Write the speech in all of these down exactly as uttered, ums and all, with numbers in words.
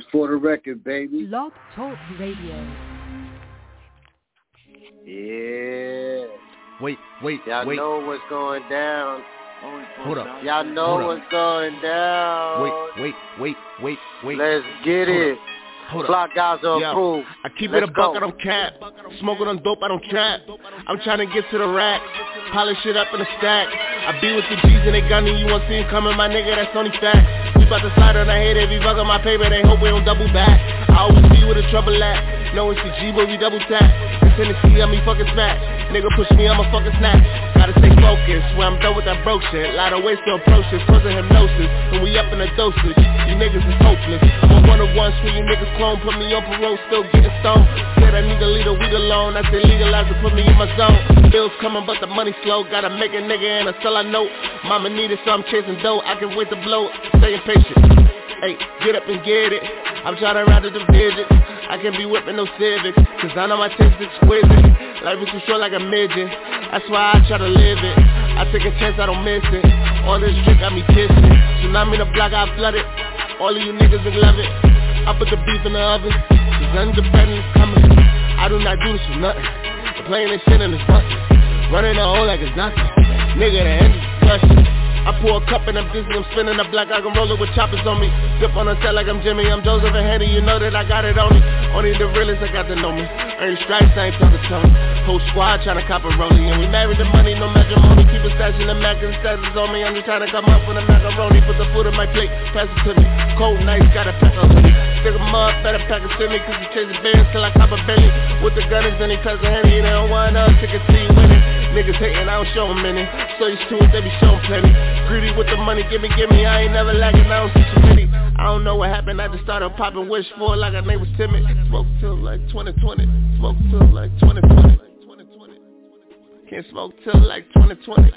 For the Record, baby. Blog Talk Radio. Yeah. Wait, wait, Y'all wait. know what's going down. Hold up. Y'all know Hold what's up. going down. Wait, wait, wait, wait, wait. Let's get Hold it. Up. Hold Block guys are Yo, approved. I keep Let's it a buck, go. I don't cap. Smoking on dope, I don't trap. I'm trying to get to the rack. Polish it up in a stack. I be with the G's and they gunning. You won't see him coming, my nigga, that's only fact. We bout to slide on the head, they be bugging my paper, they hope we don't double back. I always be where the trouble at. No, it's the G, but we double tap. In Tennessee, I'm me fucking smack. Nigga push me, I'ma fucking snap. Gotta stay focused, when I'm done with that broke shit. Lot of ways to approach this, causing hypnosis. And we up in the dosage, you niggas is hopeless. I'm a one-on-one, sweet you niggas clone. Put me on parole, still getting stoned. Said I need to leave the weed alone. I said legalize it, put me in my zone. Bills coming, but the money slow. Gotta make a nigga and a sell I know. Mama need it, so I'm chasing dough. I can wait to blow, staying patient. Hey, get up and get it. I'm trying to ride to the digits. I can be whipping no civics, cause I know my taste is exquisite. Life is too short like a midget. That's why I try to live it. I take a chance, I don't miss it. All this drink got me kissing. Tsunami the block, I flood it. All of you niggas would love it. I put the beef in the oven, cause independence coming. I do not do this for nothing. I'm playing this shit in this bustin'. Running a hole like it's nothing. Nigga, the end is discussion. I pour a cup and I'm dizzy, I'm spinning a block, I can roll it with choppers on me. Dip on a set like I'm Jimmy, I'm Joseph and Henny, you know that I got it on me. Only the realest, I got to know me. Earn stripes, I ain't talking Tony. Whole squad tryna cop a rollie, and we married to money, no matrimony. Keep a stash in the Mac and stashes on me. I'm just trying to come up with a macaroni, put the food on my plate, pass it to me. Cold nights, got a pack on me. Stick 'em up, better pack it to me, cause he chasing bands till I cop a belly. With the gunners, then he pass the Henny, they don't want us, they can see you winning. Niggas hating, I don't show them any. So used to it, they be showing plenty. Greedy with the money, gimme, gimme, I ain't never lacking, I don't see too many. I don't know what happened, I just started popping wish for it like her name was timid. Smoke till like twenty twenty, smoke till like twenty twenty. Can't smoke till like twenty twenty.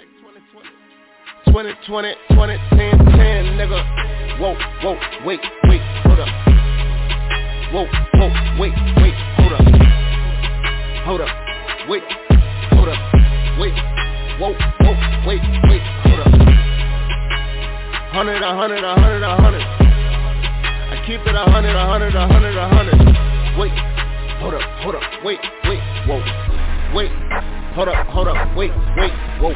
twenty twenty, twenty ten, ten, nigga. Whoa, whoa, wait, wait, hold up. Whoa, whoa, wait, wait, hold up. Hold up, wait, hold up, wait, whoa, whoa, wait, wait, hold up. Hundred, a hundred, a hundred, a hundred. I keep it a hundred, a hundred, a hundred, a hundred. Wait, hold up, hold up, wait, wait, whoa. Wait, hold up, hold up, wait, wait, whoa.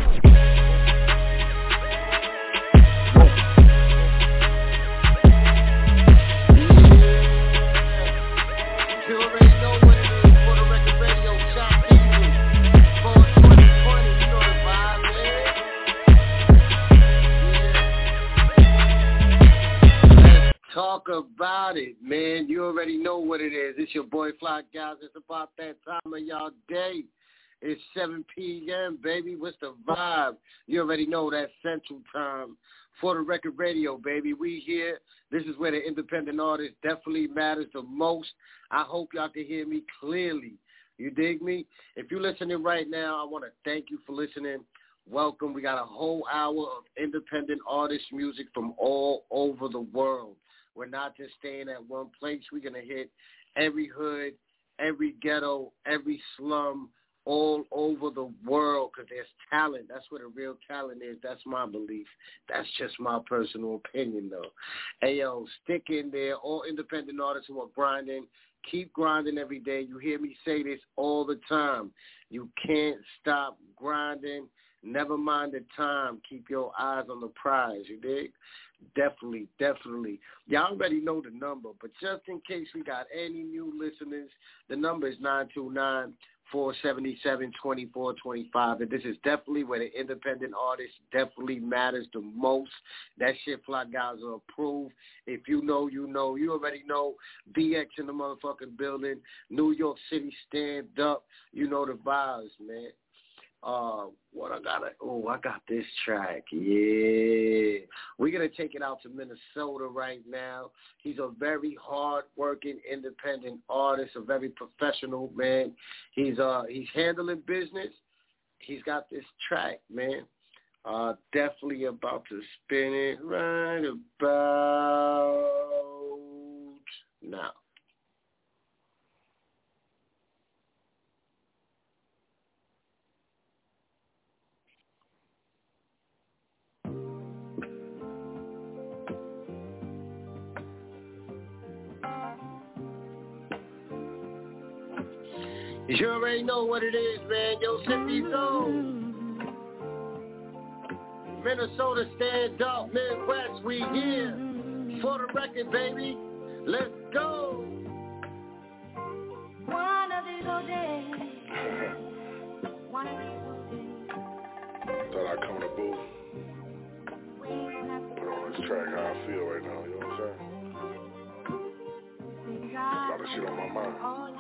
Talk about it, man. You already know what it is. It's your boy Fly Guys. It's about that time of y'all day. It's seven p.m., baby. What's the vibe? You already know that Central Time. For the Record Radio, baby. We here. This is where the independent artist definitely matters the most. I hope y'all can hear me clearly. You dig me? If you're listening right now, I want to thank you for listening. Welcome. We got a whole hour of independent artist music from all over the world. We're not just staying at one place. We're going to hit every hood, every ghetto, every slum, all over the world because there's talent. That's where the real talent is. That's my belief. That's just my personal opinion, though. Hey, yo, stick in there. All independent artists who are grinding, keep grinding every day. You hear me say this all the time. You can't stop grinding. Never mind the time. Keep your eyes on the prize, you dig? Definitely, definitely. Y'all already know the number, but just in case we got any new listeners, the number is nine two nine, four seven seven, two four two five, and this is definitely where the independent artist definitely matters the most. That shit Fly Guys are approved. If you know, you know. You already know. B X in the motherfucking building. New York City, stand up. You know the vibes, man. Uh, what I got? Oh, I got this track. Yeah. We're going to take it out to Minnesota right now. He's a very hard-working, independent artist, a very professional, man. He's uh he's handling business. He's got this track, man. Uh, definitely about to spin it right about now. You already know what it is, man. Yo, Sippy Zone. Minnesota, stand up. Midwest, we here. For the record, baby. Let's go. One of these old days. One of these old days. Thought I'd come to booth. Put on this track how I feel right now, you know what I'm saying? A lot of shit on my mind.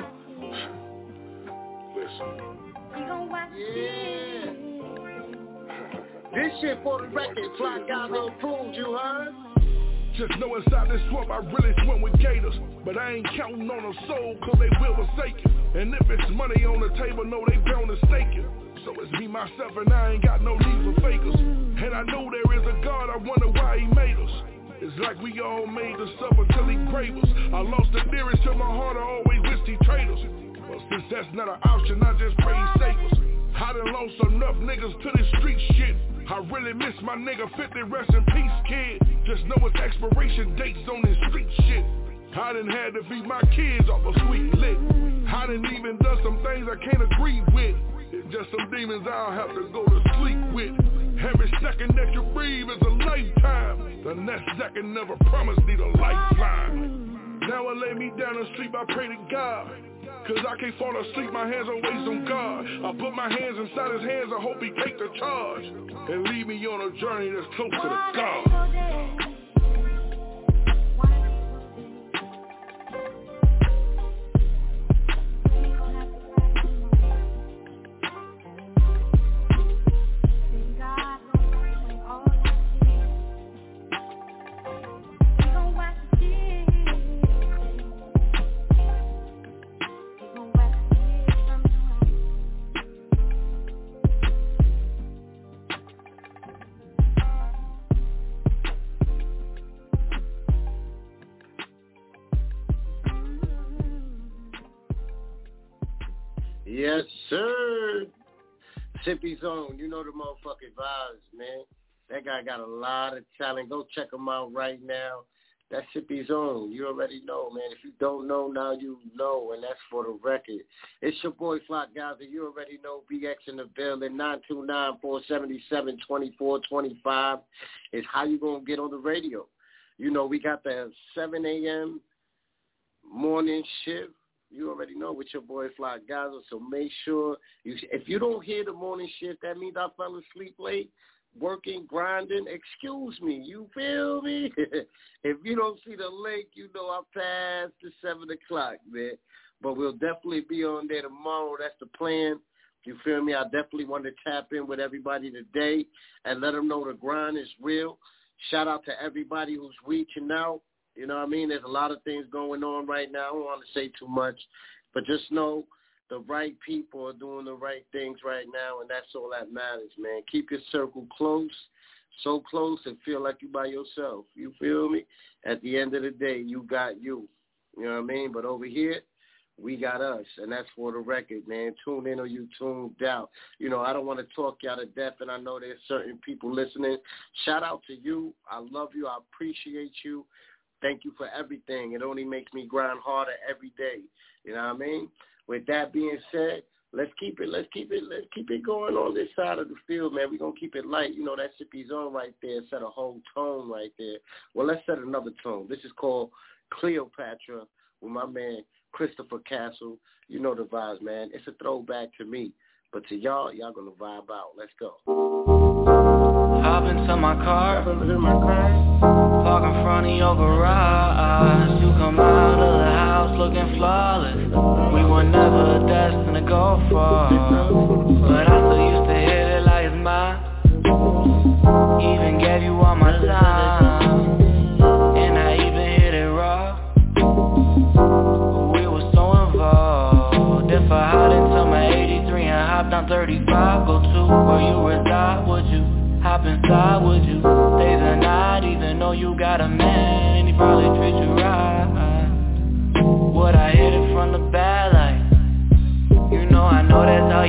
Listen. Yeah. This shit for the record, Fly Guys approved, you heard? Just know inside this swamp I really swim with gators. But I ain't counting on a soul cause they will forsake you. And if it's money on the table, no they bound to stake you. So it's me, myself, and I ain't got no need for fakers. And I know there is a God, I wonder why he made us. It's like we all made to suffer till he grave us. I lost the nearest to my heart, I always wished he traded us. But since that's not an option, I just pray he save us. I done lost enough niggas to this street shit. I really miss my nigga fifty, rest in peace, kid. Just know it's expiration dates on this street shit. I done had to feed my kids off a sweet lick. I done even done some things I can't agree with. It's just some demons I'll have to go to sleep with. Every second that you breathe is a lifetime. The next second never promised me the lifeline. Now I lay me down and sleep, I pray to God. Cause I can't fall asleep, my hands always on God. I put my hands inside his hands, I hope he take the charge. And lead me on a journey that's close to the God. Yes, sir. Sippy Zone, you know the motherfucking vibes, man. That guy got a lot of talent. Go check him out right now. That's Sippy Zone. You already know, man. If you don't know, now you know, and that's for the record. It's your boy, Flock Gaza. You already know, B X in the building. nine two nine, four seven seven, two four two five is how you going to get on the radio. You know, we got the seven a.m. morning shift. You already know with your boy Fly Gaza, so make sure you. If you don't hear the morning shift, that means I fell asleep late, working, grinding. Excuse me, you feel me? If you don't see the link, you know I'm past the seven o'clock, man. But we'll definitely be on there tomorrow. That's the plan. You feel me? I definitely want to tap in with everybody today and let them know the grind is real. Shout out to everybody who's reaching out. You know what I mean? There's a lot of things going on right now. I don't want to say too much, but just know the right people are doing the right things right now, and that's all that matters, man. Keep your circle close, so close and feel like you by yourself. You feel me? At the end of the day, you got you. You know what I mean? But over here, we got us, and that's for the record, man. Tune in or you tuned out. You know, I don't want to talk y'all to death, and I know there's certain people listening. Shout out to you. I love you. I appreciate you. Thank you for everything. It only makes me grind harder every day. You know what I mean? With that being said, let's keep it, let's keep it, let's keep it going on this side of the field, man. We're gonna keep it light. You know, that Sippy Zone right there set a whole tone right there. Well, let's set another tone. This is called Cleopatra with my man Christopher Castle. You know the vibes, man. It's a throwback to me. But to y'all, y'all gonna vibe out. Let's go. Hop into my car, Hop into my car. park in front of your garage. You come out of the house looking flawless. We were never destined to go far, but I still used to hit it like it's mine. Even gave you all my time, and I even hit it raw. We were so involved. If I hopped into my eighty-three and hopped on thirty-five, go to where you reside, would you? Hop inside, would you? Days and night, even though you got a man, and he probably treat you right. Would I hit it from the bad, like, you know I know that's how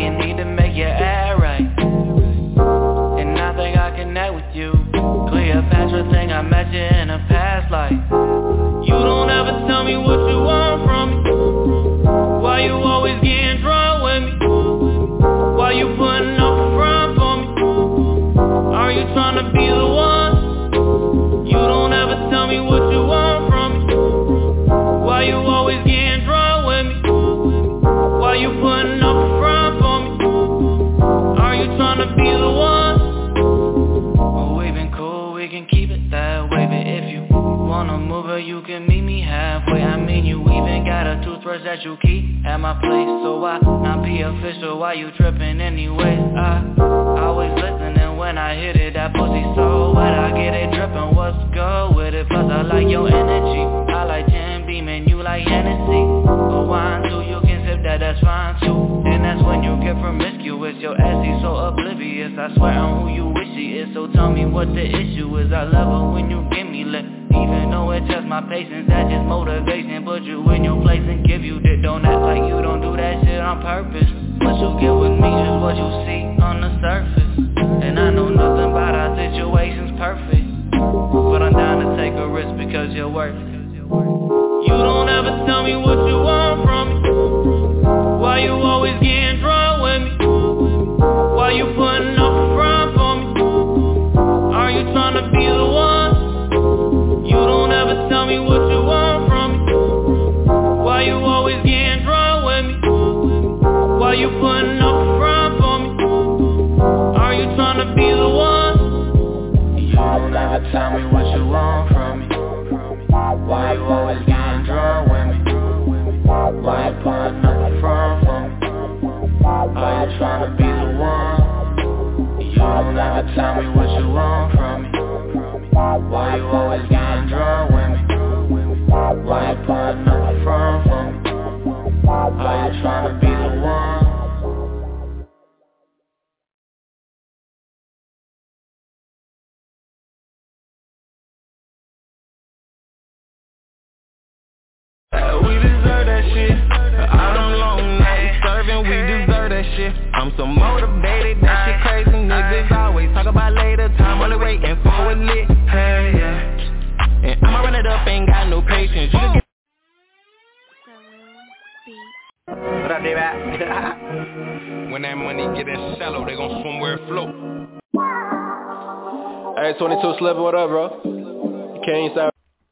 halfway. I mean, you even got a toothbrush that you keep at my place. So why not be official? Why you tripping anyway? I always listening when I hit it. That pussy so wet, I get it dripping. What's good with it? Plus I like your energy. I like Jim Beam and you like Hennessy. But wine too, you can sip that, that's fine too. And that's when you get promiscuous. Your ass is so oblivious. I swear on who you wish she is. So tell me what the issue is. I love her when you give me lit. Even though it tests my patience, that just motivation. Put you in your place and give you that. Don't act like you don't do that shit on purpose. What you get with me is what you see on the surface. And I know nothing about our situation's perfect, but I'm down to take a risk because you're worth it. You don't ever tell me what you want from me. Why you always getting drunk with me? Why you putting up a front for me? Are you trying to be the one? You don't ever tell me what you want from me. Why you always getting drunk with me? Why you putting up a front for me? Are you trying to be the one? You don't ever tell me what you want from me. Why you always getting drunk with me? Why you putting up a front for me? Are you trying to be the one? You don't ever tell me what you want from me. Why you always getting drunk with me? Why you putting up a front for me? Are you trying to be the one? We deserve that shit. All them long nights serving, we deserve that shit. I'm so motivated, that shit crazy. Niggas always talk about later, time only waiting for a lit. Hey, yeah. And I'ma run it up, ain't got no patience. You can get what up, D-Rap? When that money get in shallow, they gon' swim where it float. Hey, twenty-two Slipper, what up, bro? You can't stop.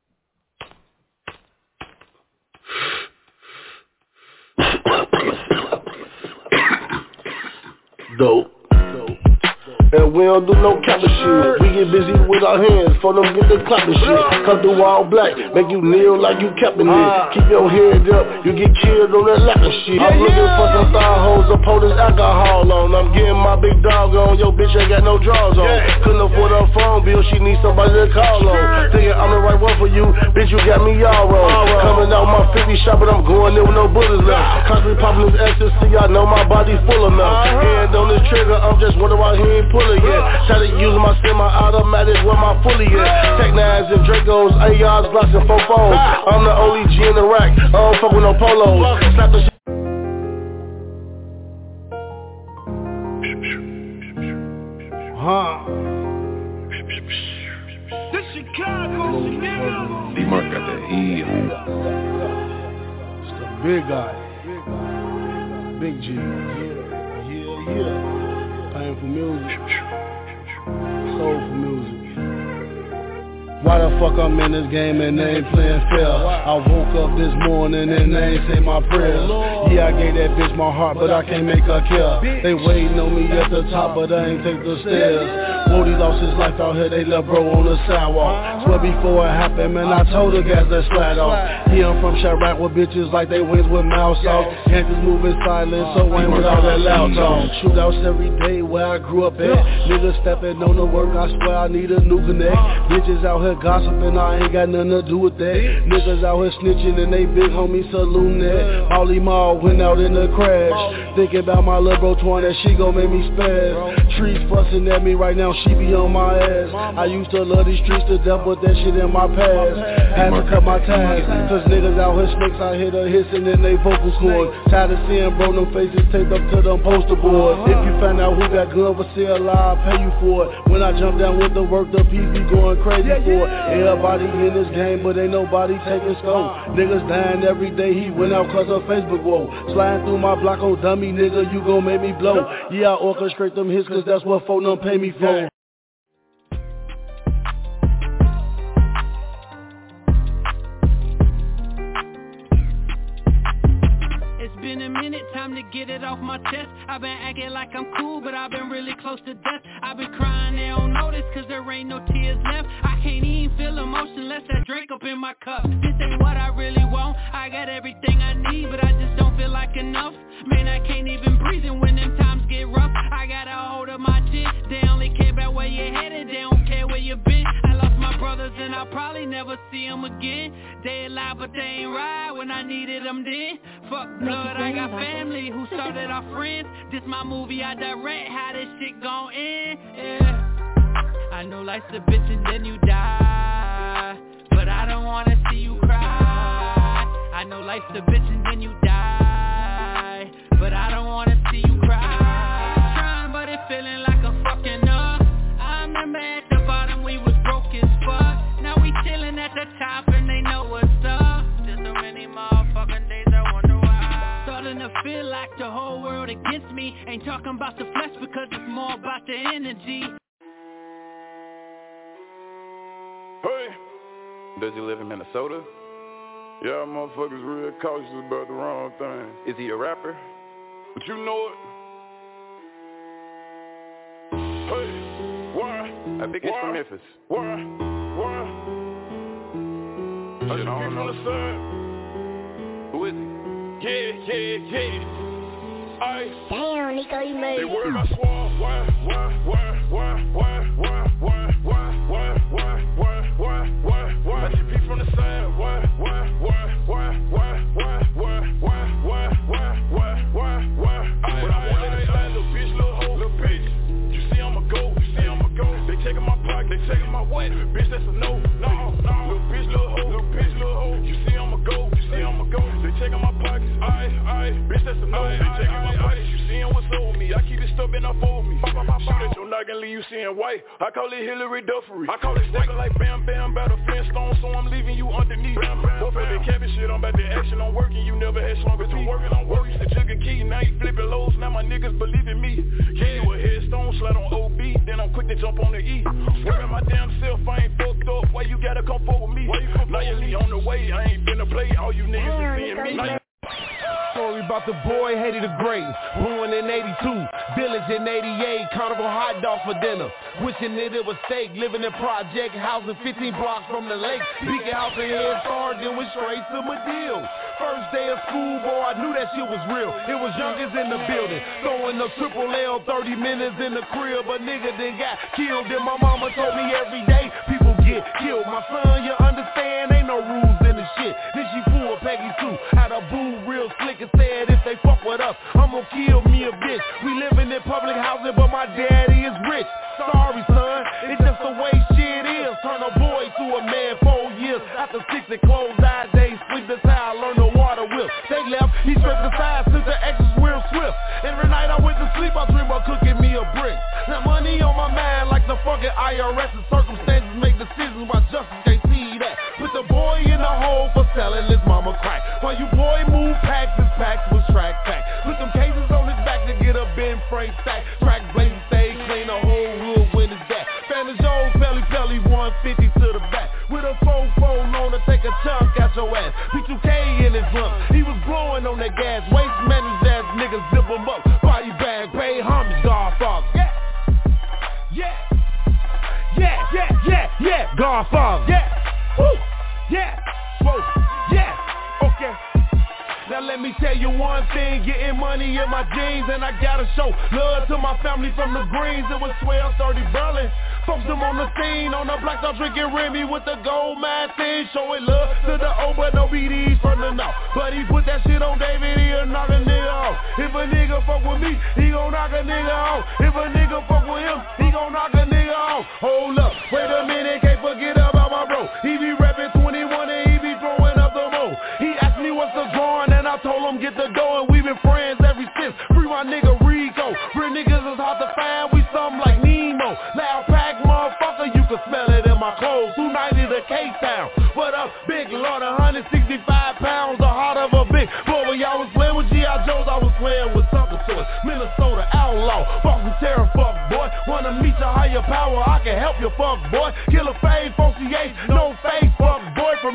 Dope. And we don't do no capping shit. We get busy with our hands, for them get the clapping shit. Come through all black, make you kneel like you capping it. Keep your head up, you get killed on that lapping shit. I'm looking for some thigh hoes to pour this alcohol on. I'm getting my big dog on, your bitch ain't got no drawers on. Couldn't afford her phone bill, she needs somebody to call on. Thinking I'm the right one for you, bitch you got me all wrong. Coming out my fifty shot, but I'm going there with no bullets left. Constantly popping this ecstasy, I know my body full of mouth. Hand on this trigger, I'm just wondering why he ain't pulling yet. Try to use my semi-automatic where my fully at. Tech nines and Dracos, A Rs, Glocks and Fofos. I'm the only G in the rack, I don't fuck with no polos. Slap the shit. Huh. This Chicago, D-Mark got that heel. It's the big guy. Big G. Yeah, yeah, yeah. Painful music. Soulful music. Why the fuck I'm in this game and they ain't playing fair? I woke up this morning and they ain't say my prayers. Yeah, I gave that bitch my heart, but I can't make her care. They waiting on me at the top, but I ain't take the stairs. Wody lost his life out here, they left bro on the sidewalk. Swear before it happened, man, I told the guys that slide off. Yeah, I'm from Chirac with bitches like they wings with mouth off. Hands is moving silent, so I ain't without that loud talk. Shootouts every day where I grew up at. Niggas stepping on the work, I swear I need a new connect. Bitches out here gossiping, I ain't got nothing to do with that. Niggas out here snitching and they big homies saluting that. Molly Mall went out in the crash. Thinking about my little bro Twan, that she gon' make me spaz. Trees fussing at me right now, she be on my ass. I used to love these streets to death, but that shit in my past. Had to cut my ties, cause niggas out here snakes, I hear the hissing in they vocal cords. Tired of seeing bro, no faces taped up to them poster boards. If you find out who got gun for sale, I'll pay you for it. When I jump down with the work, the P be going crazy for it. Everybody in this game, but ain't nobody taking scope. Niggas dying every day, he went out cause of Facebook woe. Sliding through my block, oh dummy nigga, you gon' make me blow. Yeah, I orchestrate them hits cause that's what folk don't pay me for. It's It's been a minute, time to get it off my chest. I've been acting like I'm cool, but I've been really close to death. I've been crying, they don't notice, cause there ain't no tears left. I can't even feel emotion unless that drink up in my cup. This ain't what I really want, I got everything I need, but I just don't feel like enough. Man, I can't even breathe, and when them times get rough, I got a hold of my chin. They only care about where you're headed, they don't care where you been. I lost my brothers and I'll probably never see them again. They alive but they ain't right when I needed them then. Fuck blood, I got family who started our friends. This my movie, I direct how this shit gon' end. Yeah, I know life's a bitch and then you die, but I don't wanna see you cry. I know life's a bitch and then you die, but I don't wanna see you cry. Trying but it feeling like I'm fucking up. I remember at the bottom we was broke as fuck. Now we chillin' at the top and they know what's up. Just so many motherfucking days I wonder why. Starting to feel like the whole world against me. Ain't talking about the flesh because it's more about the energy. Hey, does he live in Minnesota? Y'all motherfuckers real cautious about the wrong thing. Is he a rapper? But you know it. Hey, why? I think he's why? from Memphis. Why? Why? I Shit, I don't know. the side. Who is he? Yeah, yeah, yeah. I Damn, Nico, you made They worry about swab. Why? Why? Why? Why? Why? Why? Why? Why? Why? Why? Why? Why? Why? Why? I G P from the side. Why? Why? Why? Why? Why? Why? Why? Why? Why? Why? Why? Why? Why? But I won't let it slide, little bitch, little hoe, little bitch. You see I'm a go, you see I'm a go. They taking my pocket, they taking my what? Bitch, that's a no, no, no. Little bitch, little hoe, little bitch, little hoe. You see I'm a go, you see I'm a go. They taking my pockets, aye, aye. Bitch, that's a no. They taking my pockets, you seeing what's over me. I keep it stuck and I fold me. Shoot at your noggin, leave you seeing white. I call it Hillary Duffery. I call it stepping like bam, bam, by the fence stone, so I'm leaving you underneath. Both of the cabin shit, I'm about to action, I'm working. You never had stronger teeth. Working on work, used to jug a key, now you flipping lows. Now my niggas believe in me. Yeah, you a headstone, slide on O B, then I'm quick to jump on the E. Working my damn self, I ain't fucked up. Why you gotta come forward with me? Now you leave on the way, I ain't finna play. All you niggas is seeing me. Now you Story about the boy hated the grave. Born in eighty-two, Village in eighty-eight, Carnival hot dog for dinner. Wishing that it was steak, living in project housing fifteen blocks from the lake. Beacon house and head start, then went straight to Medill. First day of school, boy, I knew that shit was real. It was youngers in the building, throwing the triple L, thirty minutes in the crib. A nigga then got killed, and my mama told me every day people get killed. My son, you understand, ain't no rules in the shit. Then she pulled Peggy too, had a boo real slick and said if they fuck with us, I'm gonna kill me a bitch. We living in public housing, but my daddy is rich. Sorry, son, it's just the way shit is. Turn a boy to a man four years after six and closed eyes days. Sleep that's how I learned the water whip. They left, he stripped the side since the exes real swift. Every night I went to sleep, I dream about cooking me a brick. Now money on my mind like the fucking I R S, and circumstances make decisions while justice can't see that. Put the boy in the hole for selling his mama crack. While you boy move packs, his packs was track pack. Put them cases on his back to get a Ben Frank stack. Track blazing, stay clean, the whole wood when it's that. Fanny Jones, belly belly, one fifty to the back. With a phone phone on to take a chunk out your ass. P two K in his lungs, he was blowing on that gas. Waste managed ass niggas, zip him up. Body bag, pay homage, Godfather. Yeah, yeah, yeah, yeah, yeah, yeah, Godfather. Yeah, woo, yeah, whoa, yeah, okay. Now let me tell you one thing, getting money in my jeans, and I gotta show love to my family from the Greens. It was twelve thirty Berlin, folks them on the scene, on the block start drinking Remy with the gold mine thing, showing love to the old but no B Ds from the north. But he put that shit on David, he'll knock a nigga off. If a nigga fuck with me, he gon' knock a nigga off. If a nigga fuck with him, he gon' knock a nigga off. Hold up, wait a minute, can't forget about my bro. He be rapping twenty-one and he be throwing up the mo. He asked me what's the drawing, and I told him get the dough, and we been friends ever since. Free my nigga Rico. Real niggas is hard to find, we something like Nemo. Loud pack motherfucker, you can smell it in my clothes. two ninety to K-Town. What up, big lord, one hundred sixty-five pounds, the heart of a big boy. When y'all was playing with G I. Joes, I was playing with something to it. Minnesota outlaw, Boston terror, fuck boy. Wanna meet your higher power, I can help you, fuck boy. Killer fade, F O C H, no face, fuck boy. From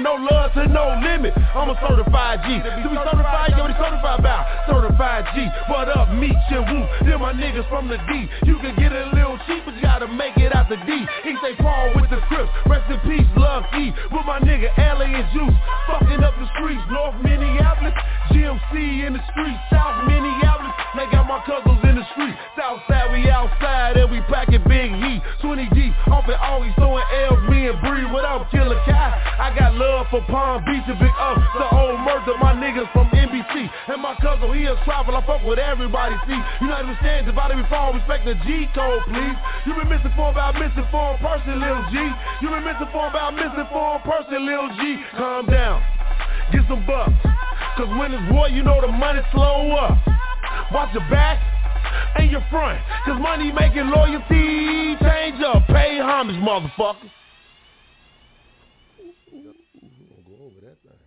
no love to no limit. I'm a certified G. To be certified, you already certified by certified G. What up, meet and woo? Them my niggas from the D. You can get it a little cheap, but you gotta make it out the D. He say Paul with the Crips. Rest in peace, love E. With my nigga Allie and Juice. Fucking up the streets, North Minneapolis. G M C in the streets, South Minneapolis. They got my cousins in the street. South side, we outside and we packing big heat. twenty deep, off and always throwing L's, me and Bree. What up, Killer Kai? I got love for Palm Beach and Big Up. The old murder, my niggas from N B C. And my cousin, he is travel, I fuck with everybody, see. You know understand, divided before, respect the G code, please. You been misinformed about misinformed person, Lil G. You been misinformed about misinformed person, Lil G. Calm down, get some bucks. Cause when it's war, you know the money slow up. Watch your back and your front. Cause money making loyalty change up. Pay homage, motherfucker. Go over that thing.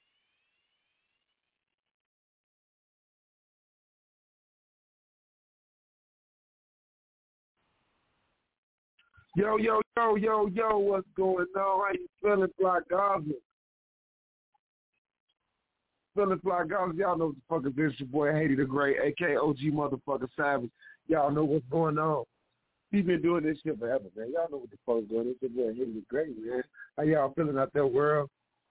Yo, yo, yo, yo, yo, what's going on? How you feeling, Fly Gaza? Feeling Fly Gaza, y'all know what the fuck is this, your boy Haiti the Great, a k a. O G motherfucker Savage. Y'all know what's going on. He been doing this shit forever, man. Y'all know what the fuck is going on. It's your boy Haiti the Great, man. How y'all feeling out there, world?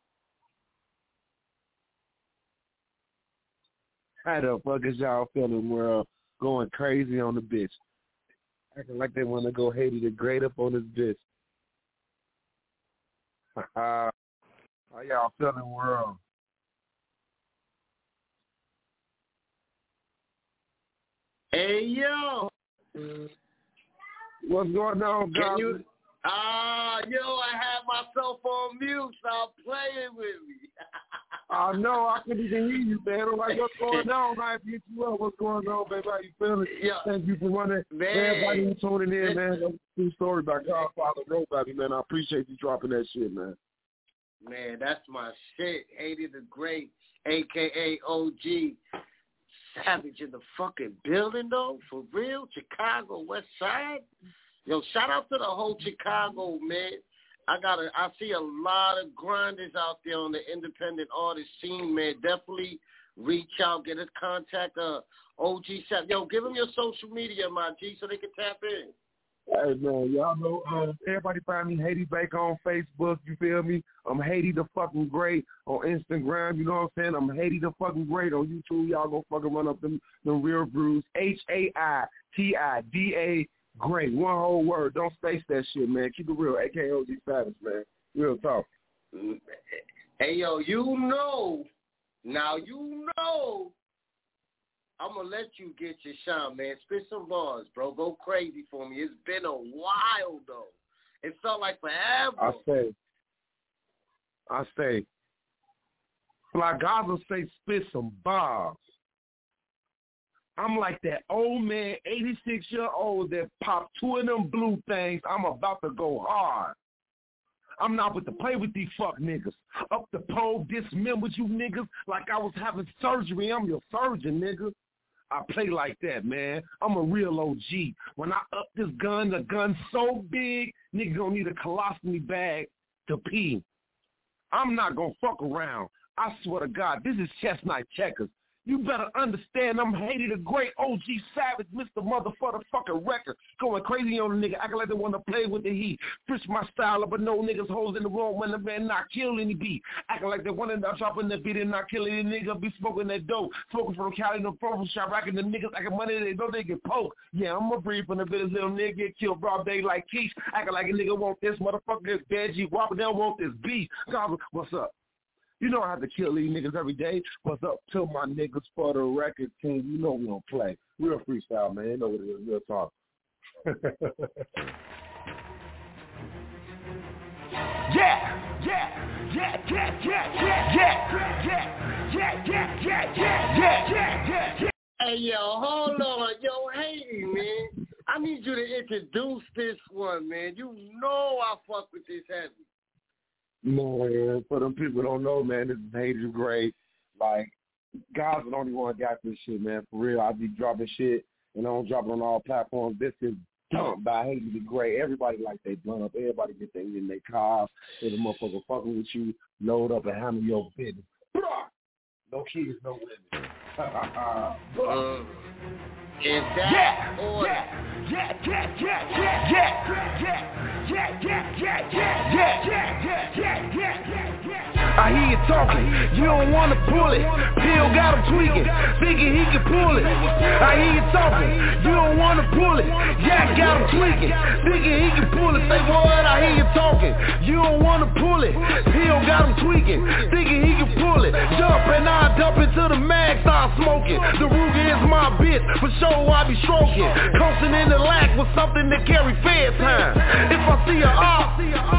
How the fuck is y'all feeling, world? Going crazy on the bitch. Acting like they want to go Haiti the Great up on this bitch. How y'all feeling, world? Hey, yo. What's going on, Can guys? you? Ah, yo, I had myself on mute. Stop playing with me. I know, I couldn't even hear you, man. I'm like, what's going on? I hit you up. What's going on, baby? How you feeling? Yeah. Thank you for running. Man. Everybody who's tuning in, man. That's a true story about Godfather Nobody, man. I appreciate you dropping that shit, man. Man, that's my shit. Haiti the Great, a k a. O G. Savage in the fucking building, though. For real. Chicago, West Side. Yo, shout out to the whole Chicago, man. I got a, I see a lot of grinders out there on the independent artist scene, man. Definitely reach out, get his contact, uh, O G Savage. Yo, give him your social media, my G, so they can tap in. Hey, man, y'all know, uh, everybody find me Haiti Baker on Facebook, you feel me? I'm Haiti the fucking Great on Instagram, you know what I'm saying? I'm Haiti the fucking Great on YouTube. Y'all go fucking run up them, them real brews. H A I T I D A Great. One whole word. Don't space that shit, man. Keep it real. A K A. O G Savage, man. Real talk. Hey, yo, you know, now you know, I'm going to let you get your shine, man. Spit some bars, bro. Go crazy for me. It's been a while, though. It felt like forever. I say, I say, Fly Gaza say spit some bars. I'm like that old man, eighty-six-year-old that popped two of them blue things. I'm about to go hard. I'm not with to play with these fuck niggas. Up the pole, dismembered you niggas like I was having surgery. I'm your surgeon, nigga. I play like that, man. I'm a real O G. When I up this gun, the gun's so big, niggas gonna need a colostomy bag to pee. I'm not gonna fuck around. I swear to God, this is chestnut checkers. You better understand I'm Haiti the Great, O G Savage, Mister Motherfucker Record. Going crazy on the nigga, acting like they want to play with the heat. Switch my style up, but no niggas hoes in the room when the man not kill any beat. Acting like they want to drop in the beat and not kill any nigga. Be smoking that dope. Smoking from Cali, no profile shop, racking the niggas acting money, they know they get poked. Yeah, I'm a breed from the village, little nigga get killed broad day like Keith. Acting like a nigga want this motherfucker, this bad G, whopper, they don't want this beat. God, what's up? You know I have to kill these niggas every day. What's up to my niggas for the record team? You know we don't play. Real freestyle, man. You know what it is. Real talk. Yeah, yeah, yeah, yeah, yeah, yeah, yeah, yeah, yeah, yeah, yeah, yeah, yeah, yeah, yeah. Hey, yo, hold on. Yo, Haiti, man. I need you to introduce this one, man. You know I fuck with this heavy. Man, for them people who don't know, man, this is Haiti the Great. Like, God's the only one that got this shit, man. For real, I be dropping shit, and I don't drop it on all platforms. This is dump, but I hate to be great. Everybody like they blunt up. Everybody get their in their cars. If a motherfucker fucking with you, load up and handle your business. No kids, no women. uh, in that yeah, order. Yeah, yeah, yeah, yeah, yeah, yeah, yeah, yeah, yeah, yeah, yeah, yeah, yeah, yeah, yeah, yeah. I hear you talking, you don't wanna pull it. Pill got him tweaking, thinking he can pull it. I hear you talking, you don't wanna pull it. Yak got him tweaking, thinking he can pull it. Say what? I hear you talking, you don't wanna pull it. Pill got him tweaking, thinking he can pull it. Jump and I dump into the mag, start smoking. The Ruger is my bitch, for sure I be stroking. Coasting in the lack with something to carry fair time. If I see a off,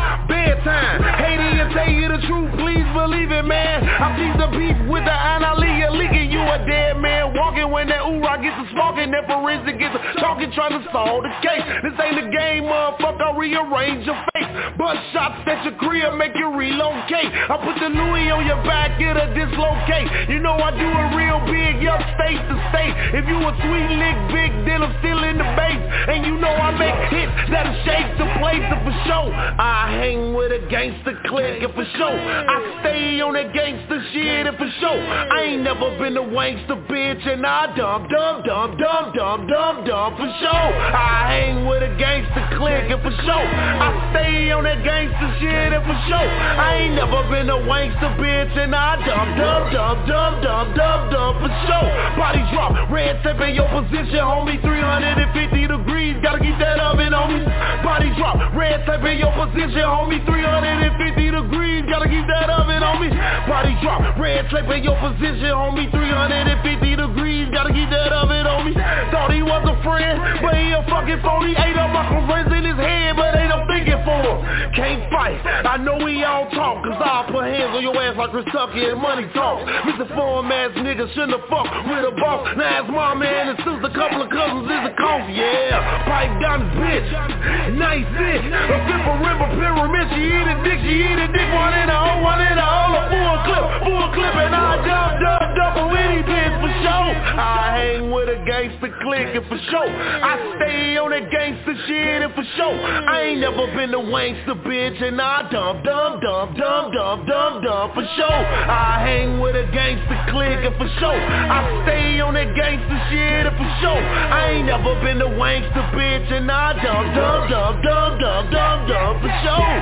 bedtime. Hate it and tell you the truth, please believe it, man. I see the beef with the Analia leaking. You a dead man walking when that oorah gets to smoking. That forensic gets to talking, trying to solve the case. This ain't a game, motherfucker, rearrange your face. Butt shots at your crib, make you relocate. I put the Louis on your back, it'll dislocate. You know I do it real big, yup, state to state. If you a sweet lick big, then I'm still in the base. And you know I make hits that'll shake the place, and for sure I hang with a gangster clique, and for sure I stay on that gangster shit, and for sure I ain't never been a wankster bitch, and I dump, dump, dump, dump, dump, dump, dump, for sure I hang with a gangster clique, and for sure I stay on that gangster shit, and for sure I ain't never been a wankster bitch, and I dump, dump, dump, dump, dump, dump, dump, for sure. Body drop, red tape in your position, homie, three hundred fifty degrees, gotta keep that oven on me. Body drop, red tape in your position, homie, three hundred fifty degrees, gotta keep that oven on me. Body drop, red tape in your position, homie, three hundred fifty degrees, gotta keep that oven on me. Thought he was a friend, but he a fucking phony. Ate up my friends in his head, but ain't no thinking for him. Can't fight, I know we all talk, cause I'll put hands on your ass like Kentucky and money talk. Mister Form ass nigga shouldn't have fucked with a boss. Now it's my man and sister, couple of cousins is a coffee, yeah. Pipe down his bitch, nice bitch. A pimple river pyramid, she eat a dick, she eat a dick. One in a hole, one in a hole, a full clip, full clip, and I dump, dump, dump a witty bitch for sure. I hang with a gangster clique, and for sure I stay on that gangster shit, and for sure I ain't never been a wankster bitch, and I dump, dump, dump, dump, dump, dump, dump, for sure I hang with a gangster clique, and for sure I stay on that gangster shit, and for sure I ain't never been a wankster bitch, and I dump, dump, dump, dump, dump, dump, dump, for sure.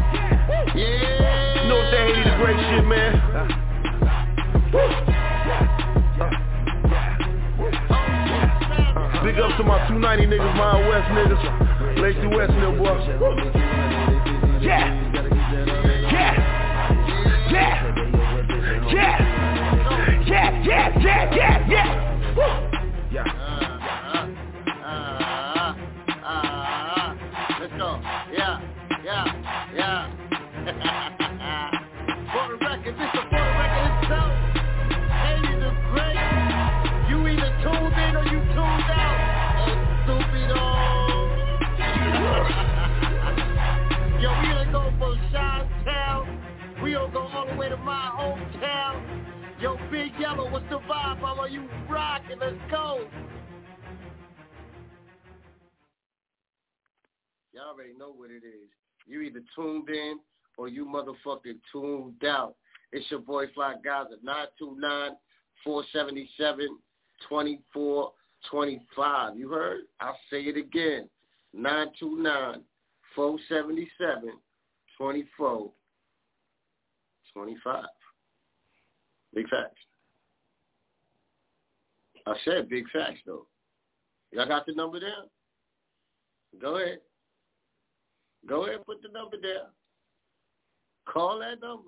Yeah. You know what that Haiti the great shit, man. Big up to my two ninety niggas, my West niggas, Lazy West nigga, boy. Yeah, yeah, yeah, yeah, yeah, yeah, yeah, yeah, yeah. Woo. Yeah. Uh, uh, uh, uh, let's go. Yeah, yeah, yeah. For the record, this is for the record itself. Haiti the great. You either tuned in or you tuned out. Oh, stupido. Yo, we gonna go from Chi-Town. We gonna go all the way to my hometown. Yo, Big Yellow, what's the vibe? Mama, you rockin', let's go. Y'all already know what it is. You either tuned in or you motherfucking tuned out. It's your boy Fly Guys at nine two nine, four seven seven, two four two five. You heard? I'll say it again. nine two nine, four seven seven, two four two five. Big facts. I said big facts, though. Y'all got the number down? Go ahead. Go ahead and put the number down. Call that number.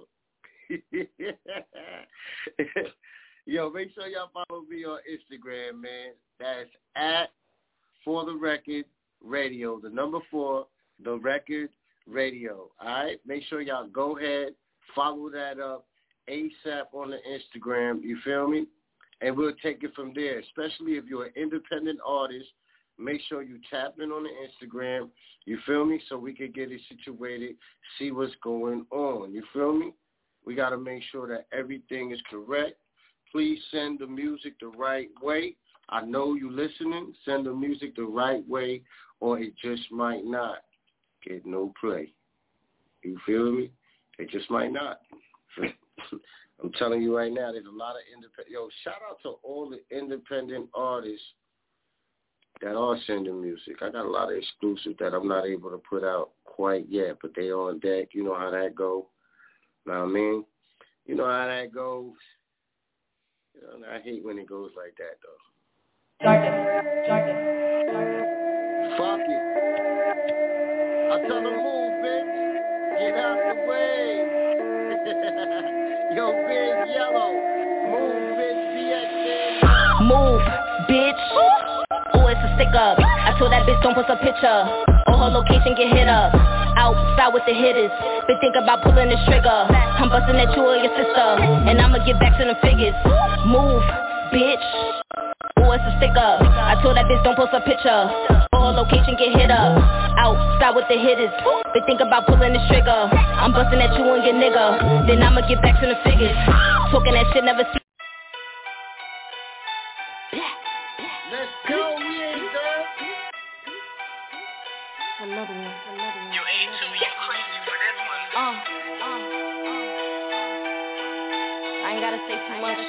Yo, make sure y'all follow me on Instagram, man. That's at For The Record Radio. The number four, The Record Radio. All right? Make sure y'all go ahead, follow that up ASAP on the Instagram. You feel me? And we'll take it from there, especially if you're an independent artist. Make sure you tap in on the Instagram, you feel me, so we can get it situated, see what's going on, you feel me? We got to make sure that everything is correct. Please send the music the right way. I know you listening. Send the music the right way or it just might not get no play. You feel me? It just might not. I'm telling you right now, there's a lot of independent. Yo, shout out to all the independent artists that are sending music. I got a lot of exclusive that I'm not able to put out quite yet, but they on deck. You know how that go. Know what I mean? You know how that goes. You know, I hate when it goes like that, though. Darkness, darkness, darkness. Fuck it. I tell them move, bitch. Get out the way. Yo, Big Yellow. Move, bitch. B X N. Move, bitch. Oh, it's a stick up. I told that bitch don't post a picture. Or her location get hit up. Outside with the hitters. Been thinking about pulling the trigger. I'm busting at you or your sister. And I'ma get back to the figures. Move, bitch. Oh, it's a stick up. I told that bitch don't post a picture. Or her location get hit up. Outside with the hitters. Been thinking about pulling the trigger. I'm busting at you and your nigga. Then I'ma get back to the figures. Talking that shit never see. Let's go, we ain't done. Another one, another one. You ain't too, you crazy for this one. Uh, uh, uh. I ain't gotta say too much.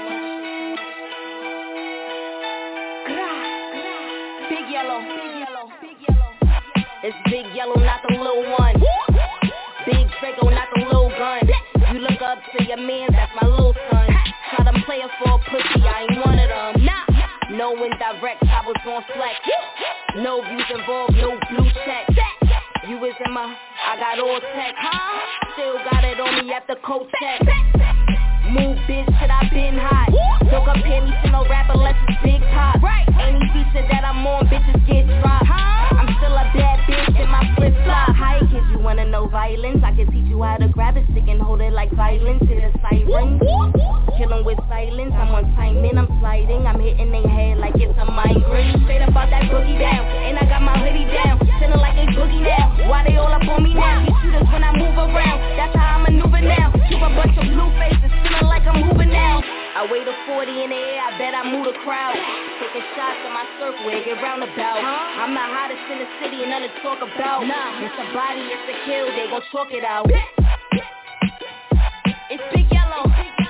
Big Yellow, Big Yellow, Big Yellow. It's Big Yellow, not the little one. Big Draco, not the little gun. You look up to your man, that's my little son. Try to play it for a pussy, I ain't one of them. Nah. No indirect, I was on flex. No views involved, no blue check. You was in my, I got all tech. Still got it on me at the coat check. Move, bitch, shit, I been hot. Don't compare me to no rapper unless it's big pop. Any feature that I'm on, bitches get dropped. I'm still a bad bitch in my flip-flop. Hi, kids, you wanna know violence? I can teach you how to grab a stick and hold it like violence. Hit a siren. Killing with silence, I'm on timing, I'm sliding. I'm hitting they head like it's a migraine. Straight about that boogie down, and I got my hoodie down. Feeling like they boogie now, why they all up on me now? You shooters when I move around, that's how I maneuver now. Keep a bunch of blue faces, feeling like I'm moving now. I weigh the forty in the air, I bet I move the crowd. Taking shots in my surf wig, get roundabout. I'm the hottest in the city and nothing to talk about. Nah, it's a body, it's a kill, they gon' talk it out. It's Big Yellow.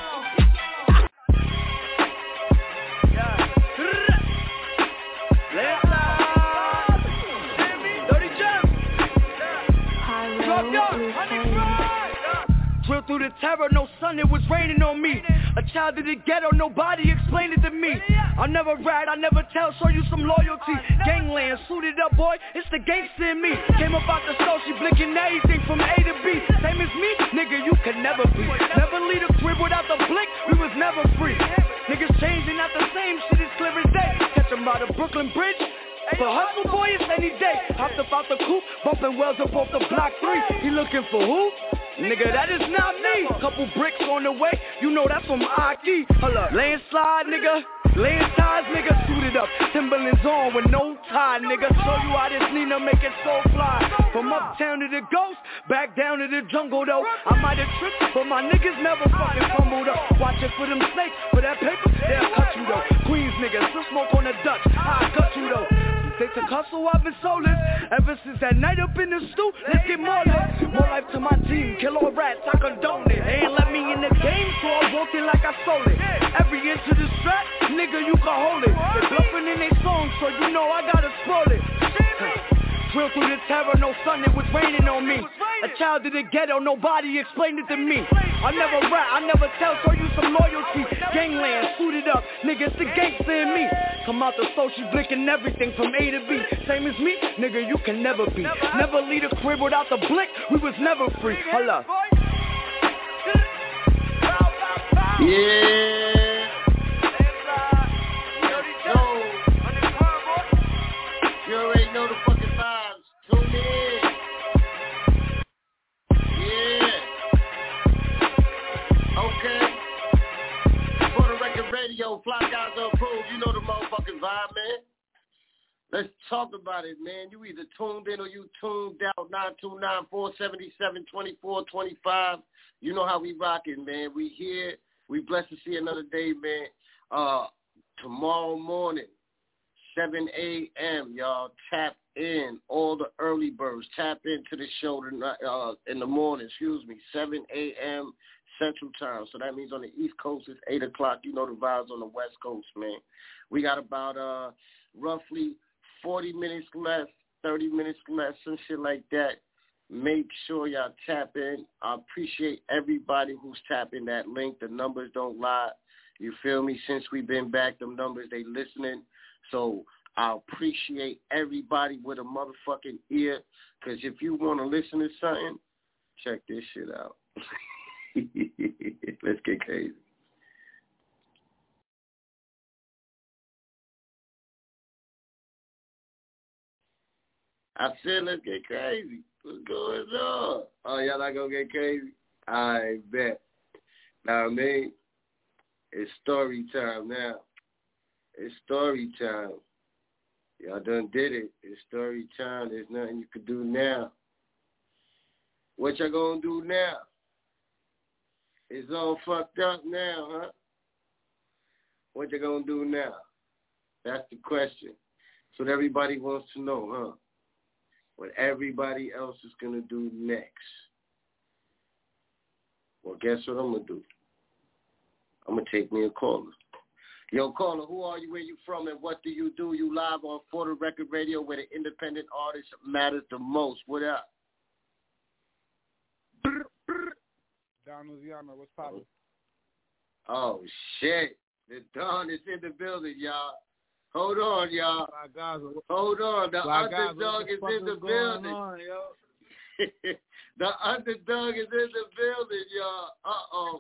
Drill through the terror, no sun, it was raining on me. A child of the ghetto, nobody explained it to me. I never rat, I never tell, show you some loyalty. Gangland, suited up boy, it's the gangster in me. Came up out the soul, she blinking everything from A to B. Same as me, nigga, you can never be. Never leave a crib without the blink, we was never free. Niggas changing, not the same, shit is clear as day. Catch 'em by the Brooklyn Bridge. For hustle boy, it's any day. Hopped up out the coupe, bumping wells up off the block three. He looking for who? Nigga, that is not me. Couple bricks on the way, you know that's from Aki. Hold up, landslide, nigga. Land ties, nigga, suited up. Timberlands on with no tie, nigga. Show you how this Nina make it so fly. From uptown to the ghost, back down to the jungle though. I might have tripped, but my niggas never fucking fumbled up. Watch it for them snakes, for that paper, they'll cut you though. Queens niggas, still smoke on the Dutch, I cut you though. They took hustle, I've been soulless. Ever since that night up in the stew, let's get more lit. More life to my team, kill all rats, I condone it. They ain't let me in the game, so I walked in like I stole it. Every inch of the strap, nigga, you can hold it. They bluffing in their songs, so you know I gotta spoil it. Drill through the terror, no sun, it was raining on me. A child of the ghetto, nobody explained it to me. I never rap, I never tell, show you some loyalty. Gangland, suited up, nigga, it's the gangster in me. Come out the soul, she blinking everything from A to B. Same as me, nigga, you can never be. Never leave a crib without the blink, we was never free. Hold up. Yeah. You already know the fucking vibes. Tune in. Yeah. Okay. For the record radio, Fly Guys are approved. You know the motherfucking vibe, man. Let's talk about it, man. You either tuned in or you tuned out. nine two nine, four seven seven, two four two five. You know how we rocking, man. We here. We blessed to see another day, man. Uh, tomorrow morning, seven a.m., y'all, tap in, all the early birds. Tap into the show tonight, uh, in the morning, excuse me, seven a.m. Central Time. So that means on the East Coast it's eight o'clock. You know the vibes on the West Coast, man. We got about uh, roughly forty minutes left, thirty minutes left, some shit like that. Make sure y'all tap in. I appreciate everybody who's tapping that link. The numbers don't lie. You feel me? Since we've been back, them numbers, they listening. So I appreciate everybody with a motherfucking ear, because if you want to listen to something, check this shit out. Let's get crazy. I said let's get crazy. What's going on? Oh, y'all not going to get crazy? I bet. Now, I mean, it's story time now. It's story time. Y'all done did it. It's story time. There's nothing you can do now. What y'all gonna do now? It's all fucked up now, huh? What you gonna do now? That's the question. That's what everybody wants to know, huh? What everybody else is gonna do next. Well, guess what I'm gonna do? I'm gonna take me a caller. Yo, caller, who are you, where you from, and what do you do? You live on For the Record Radio, where the independent artist matters the most. What up? Don Luciano, what's poppin'? Oh, shit. The Don is in the building, y'all. Hold on, y'all. Hold on. The underdog is in the building. On, yo? The underdog is in the building, y'all. Uh-oh.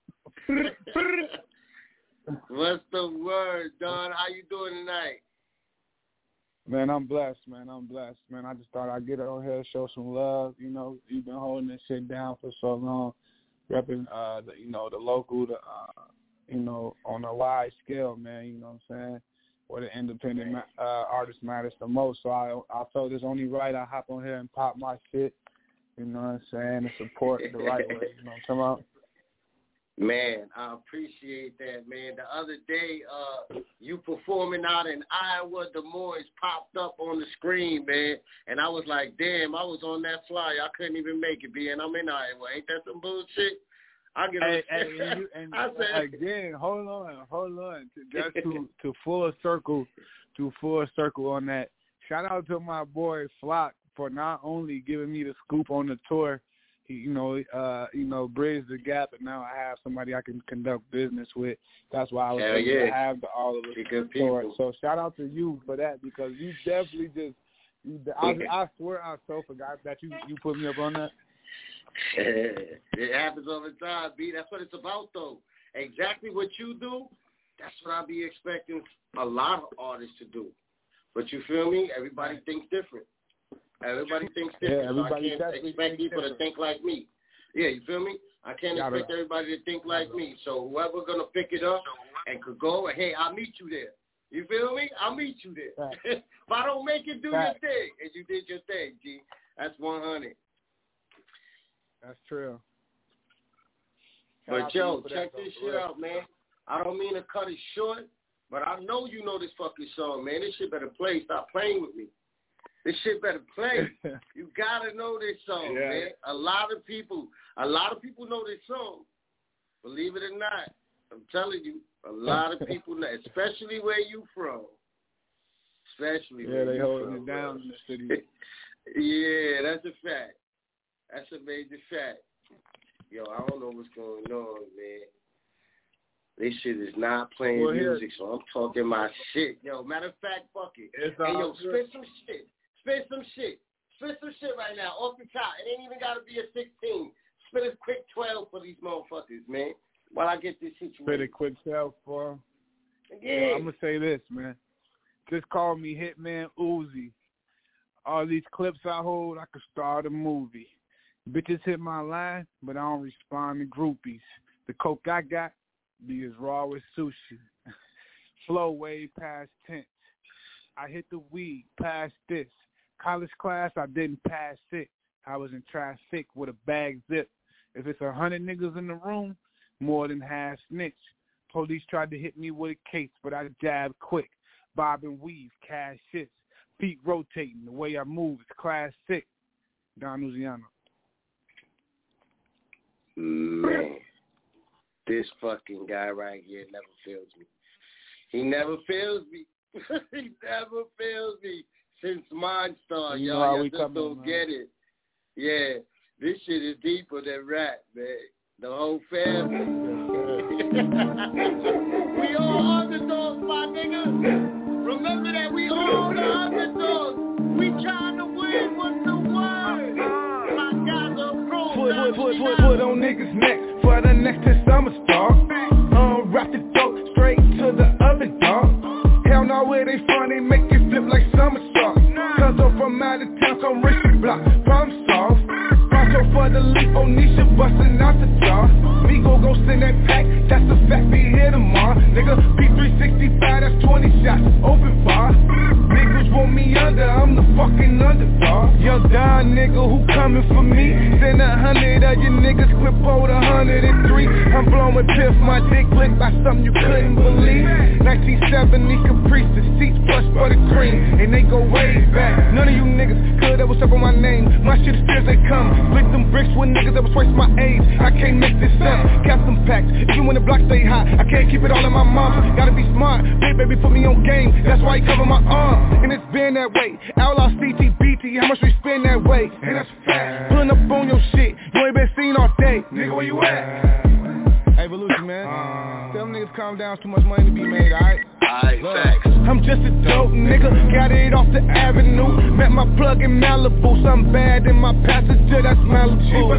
What's the word, Don? How you doing tonight? Man, I'm blessed, man. I'm blessed, man. I just thought I'd get on here, show some love. You know, you've been holding this shit down for so long, repping, uh, the, you know, the local, the, uh, you know, on a wide scale, man. You know what I'm saying? Where the independent uh, artist matters the most. So I, I felt it's only right I hop on here and pop my shit. You know what I'm saying? And support the right way. You know what I'm talking about? Man, I appreciate that, man. The other day, uh, you performing out in Iowa, Des Moines popped up on the screen, man. And I was like, damn, I was on that flyer. I couldn't even make it, man. I'm in Iowa. Ain't that some bullshit? I get hey, hey, and, you, and I said, again, hold on, hold on. Just to, to full circle, to full circle on that. Shout out to my boy Flock for not only giving me the scoop on the tour, you know, uh, you know, bridge the gap, and now I have somebody I can conduct business with. That's why I was Hell able yeah. to have the, all of the good support. people. So shout out to you for that, because you definitely just, you, I, I swear I so forgot that you, you put me up on that. It happens all the time, B. That's what it's about, though. Exactly what you do, that's what I be expecting a lot of artists to do. But you feel me? Everybody right. thinks different. Everybody thinks different. Yeah, everybody so I can't expect people different. to think like me. Yeah, you feel me? I can't Got expect it. everybody to think like me. So whoever's going to pick it up and could go, and hey, I'll meet you there. You feel me? I'll meet you there. Right. If I don't make it, do right. your thing. And you did your thing, G. That's one hundred. That's true. But, yo, check this shit out, man. I don't mean to cut it short, but I know you know this fucking song, man. This shit better play. Stop playing with me. This shit better play. You gotta know this song, yeah. man. A lot of people, a lot of people know this song. Believe it or not, I'm telling you, a lot of people know, especially where you from. Especially yeah, where they you holding from, it down bro. in the city. Yeah, that's a fact. That's a major fact. Yo, I don't know what's going on, man. This shit is not playing well, music, so I'm talking my shit. Yo, matter of fact, fuck it. It's hey, yo, good. spit some shit. Spit some shit. Spit some shit right now, off the top. It ain't even got to be a sixteen. Spit a quick twelve for these motherfuckers, man, while I get this situation. Spit a quick twelve for them. Yeah. Yo, I'm going to say this, man. Just call me Hitman Uzi. All these clips I hold, I could start a movie. Bitches hit my line, but I don't respond to groupies. The coke I got be as raw as sushi. Flow way past tense. I hit the weed past this. College class, I didn't pass it. I was in traffic with a bag zip. If it's a hundred niggas in the room, more than half snitch. Police tried to hit me with a case, but I jabbed quick. Bob and weave, cash shits. feet rotating. The way I move is classic. Don Luciano. Man, this fucking guy right here never fails me. He never fails me. He never fails me since Mindstar, You know y'all. how Y'all we just coming, don't man. get it. Yeah, this shit is deeper than rap, man. The whole family. We all underdogs, my nigga. Remember that we all the underdogs. We trying to win. What's the word? My guys are pro. Put, put, put, put, put on niggas' neck for the next ten summer start. Unwrap the dope straight to the other dog. Hell no, where they from, they make it flip like somersaults. Cause I'm from out of town, come rich and block, problem solved. Bronco for the leap, Onisha bustin' out the jaw. Me go go send that pack, that's a fact, be here tomorrow. Nigga, P three sixty-five, that's twenty shots, open bar. Niggas want me under, I'm the fucking underdog. Young Don nigga who coming for me. Send a hundred of you niggas, clip over a hundred and three. I'm blowing piff, my dick lit by something you couldn't believe. nineteen seventy Caprice, the seats plush buttercream, and they go way back. None of you niggas could ever suck on my name. My shit is fierce, they come. Split them bricks with niggas that was twice my age. I can't mix this up, cap them packs. Even when the block stay hot, I can't keep it all in my mom. Gotta be smart, big baby put me on game. That's why he cover my arm, and it's been that way. Outlaw C T B T, how much we spend that way? And that's fact. Pulling up on your shit, you ain't been seen all day. Nigga, where you at? Hey, Volusia, man. Uh, Tell them niggas calm down, it's too much money to be made, alright? Alright, facts. I'm just a dope nigga, got it off the avenue. Met my plug in Malibu, something bad in my passenger, that's Malibu.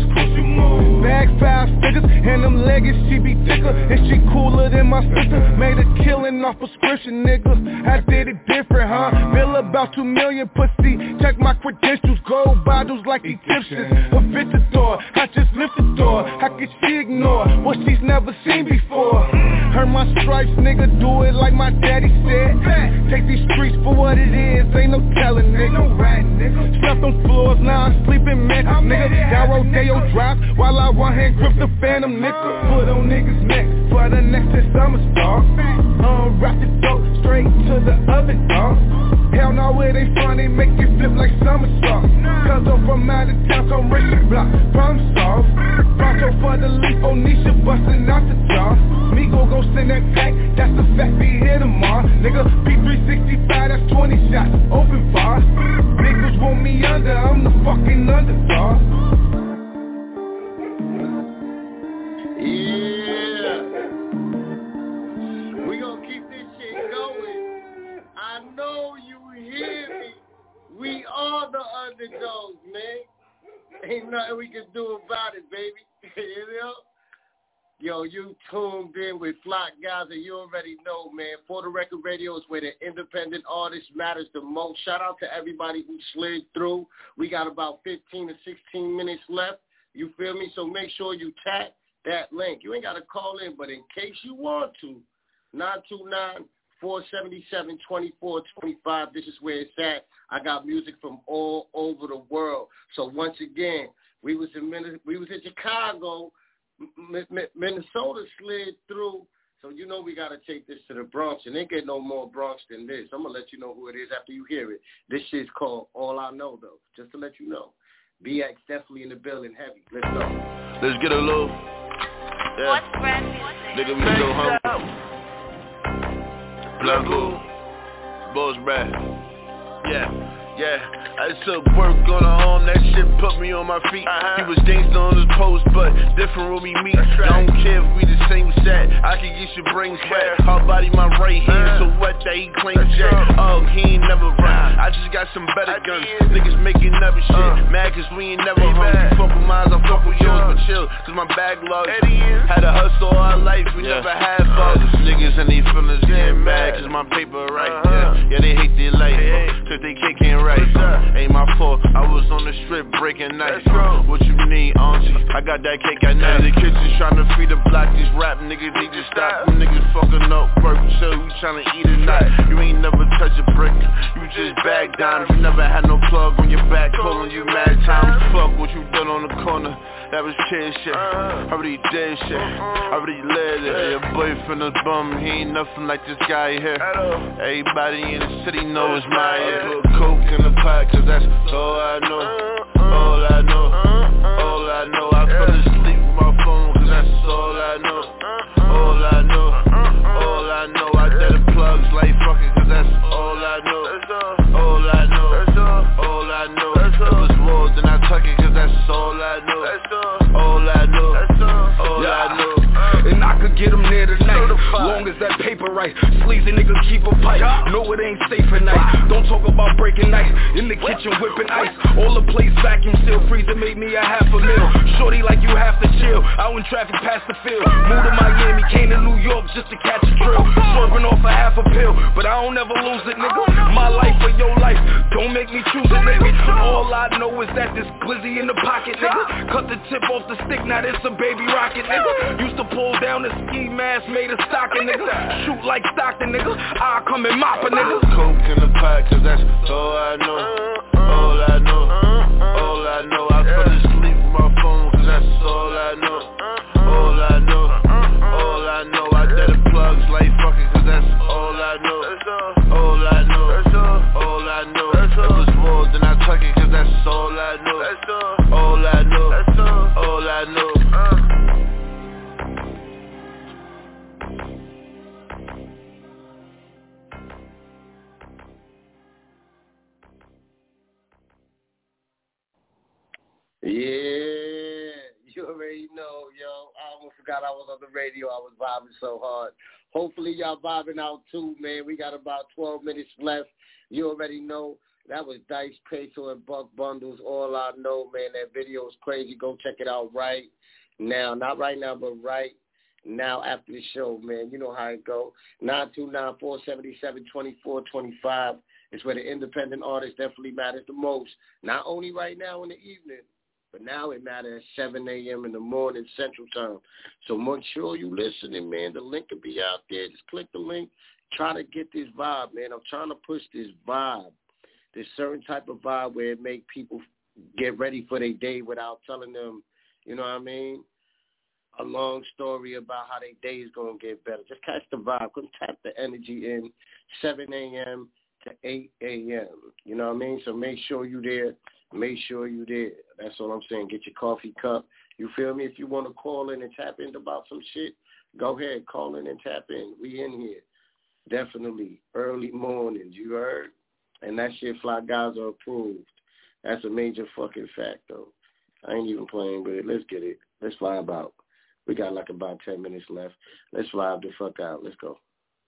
Bag five figures, and them leggings, she be thicker. And she cooler than my sister, made a killing off prescription, nigga. I did it different, huh? Bill about two million pussy, check my credentials, gold bottles like Egyptians. A visitor, I just lift the door, how could she ignore what she's never seen before? Heard my stripes, nigga, do it like my daddy said. Take these streets for what it is, ain't no telling, nigga. No rat, nigga. Slept on floors, now I'm sleeping mantis, nigga. Down Rodeo Drive, while I one hand grip the phantom, nigga. Put on niggas' neck for the next ten summer start. Unwrap the dope straight to the other dog. Hell no, where they from, they make it flip like somersaults. Cause I'm from out of town, come rich and block, problem solved. Bronco for the leap, Onisha bustin' out the jaw. Me go go send that pack, that's a fact, be here tomorrow. Nigga, P three sixty-five, that's twenty shots, open bar. Niggas want me under, I'm the fucking underdog. Yeah. We gonna keep this shit going. I know you hear me. We are the underdogs, man. Ain't nothing we can do about it, baby. You know? Yo, you tuned in with Flock Guys, and you already know, man. For the Record Radio is where the independent artist matters the most. Shout out to everybody who slid through. We got about fifteen to sixteen minutes left. You feel me? So make sure you tap that link. You ain't got to call in, but in case you want to, nine two nine, four seven seven, two four two five. This is where it's at. I got music from all over the world. So once again, we was in we was in Chicago. Minnesota slid through, so you know we got to take this to the Bronx, and they get no more Bronx than this. I'm going to let you know who it is after you hear it. This shit's called All I Know, though, just to let you know. B X definitely in the building heavy. Let's go. Let's get a little. Yeah. What's brand new? Nigga, we so hungry. Blanco. Boss Brad. Yeah. Yeah, I took work on her arm, that shit put me on my feet. Uh-huh. He was gangsta on his post, but different where we meet. Right. I don't care if we the same set, I can get your brain sweat. Her body my right hand, uh-huh. so wet that he claims that. Oh, he ain't never run, I just got some better guns. Niggas making never shit, uh-huh. mad cause we ain't never hung. You fuck with mine, I fuck with yours, but chill, cause my bag large. Had a hustle all our life, we yeah. never had fathers. Uh-huh. Niggas and they feelings getting mad cause my paper right. Uh-huh. Yeah, yeah, they hate their life, hey, hey. cause they can't right. Ain't my fault, I was on the strip breaking nights. What you need, auntie? I got that cake at night. The kitchen trying to feed the block. These rap niggas, they just stop. Them niggas fucking up work, so we tryna eat a nut. You ain't never touch a brick, you just bag down. You never had no plug on your back, calling you mad times. Fuck what you done on the corner, that was kid shit. I already did shit, I already lived it. Your boyfriend is bum, he ain't nothing like this guy here. Everybody in the city knows my ear. Put coke in the pot, cause that's all I know. All I know, all I know. I fell asleep with my phone, cause that's all I know. All I know, all I know. I did the plugs like fucking, cause that's all I know. All I know, all I know. If it was more than I tuck it, cause that's all I know. All I know, all I know. And I could get them there tonight, long as that paper right. Sleazy nigga keep a pipe, no it ain't safe at night. Don't talk about breaking ice, in the kitchen whipping ice. All the plates vacuum seal, freezer made me a half a meal. Shorty like you have to chill, out in traffic past the field. Moved to Miami, came to New York just to catch a drill. Swerving off a half a pill, but I don't ever lose it, nigga. My life or your life, don't make me choose it, nigga. All I know is that this glizzy in the pocket, nigga. Cut the tip off the stick, now this a baby rocket, nigga. Used to pull down the ski mask, made a stocking, nigga. Shoot like Stockton, nigga. I come and mop a nigga. Coke in the pot, cause that's all I know. All I know, all I know. I fell asleep with my phone, cause that's all I know. All I know, all I know. I did the plugs like fucking, cause that's all I know. All I know, all I know. If it was more than I tuck it, cause that's all I know. All I know, all I know. Yeah, you already know, yo. I almost forgot I was on the radio. I was vibing so hard. Hopefully y'all vibing out too, man. We got about twelve minutes left. You already know. That was Dice, Peso, and Buck Bundles. All I know, man. That video is crazy. Go check it out right now. Not right now, but right now after the show, man. You know how it go. nine two nine, four seven seven, two four two five. It's where the independent artist definitely matters the most. Not only right now in the evening, but now it matters at seven a.m. in the morning Central Time. So make sure you listening, man. The link will be out there. Just click the link. Try to get this vibe, man. I'm trying to push this vibe. This certain type of vibe where it make people get ready for their day without telling them, you know what I mean, a long story about how their day is going to get better. Just catch the vibe. Come tap the energy in seven a.m. to eight a.m. You know what I mean? So make sure you there. Make sure you there. That's all I'm saying. Get your coffee cup. You feel me? If you want to call in and tap in about some shit, go ahead. Call in and tap in. We in here. Definitely. Early mornings. You heard? And that shit Fly Guys are approved. That's a major fucking fact, though. I ain't even playing with it. Let's get it. Let's vibe out. We got like about ten minutes left. Let's vibe the fuck out. Let's go.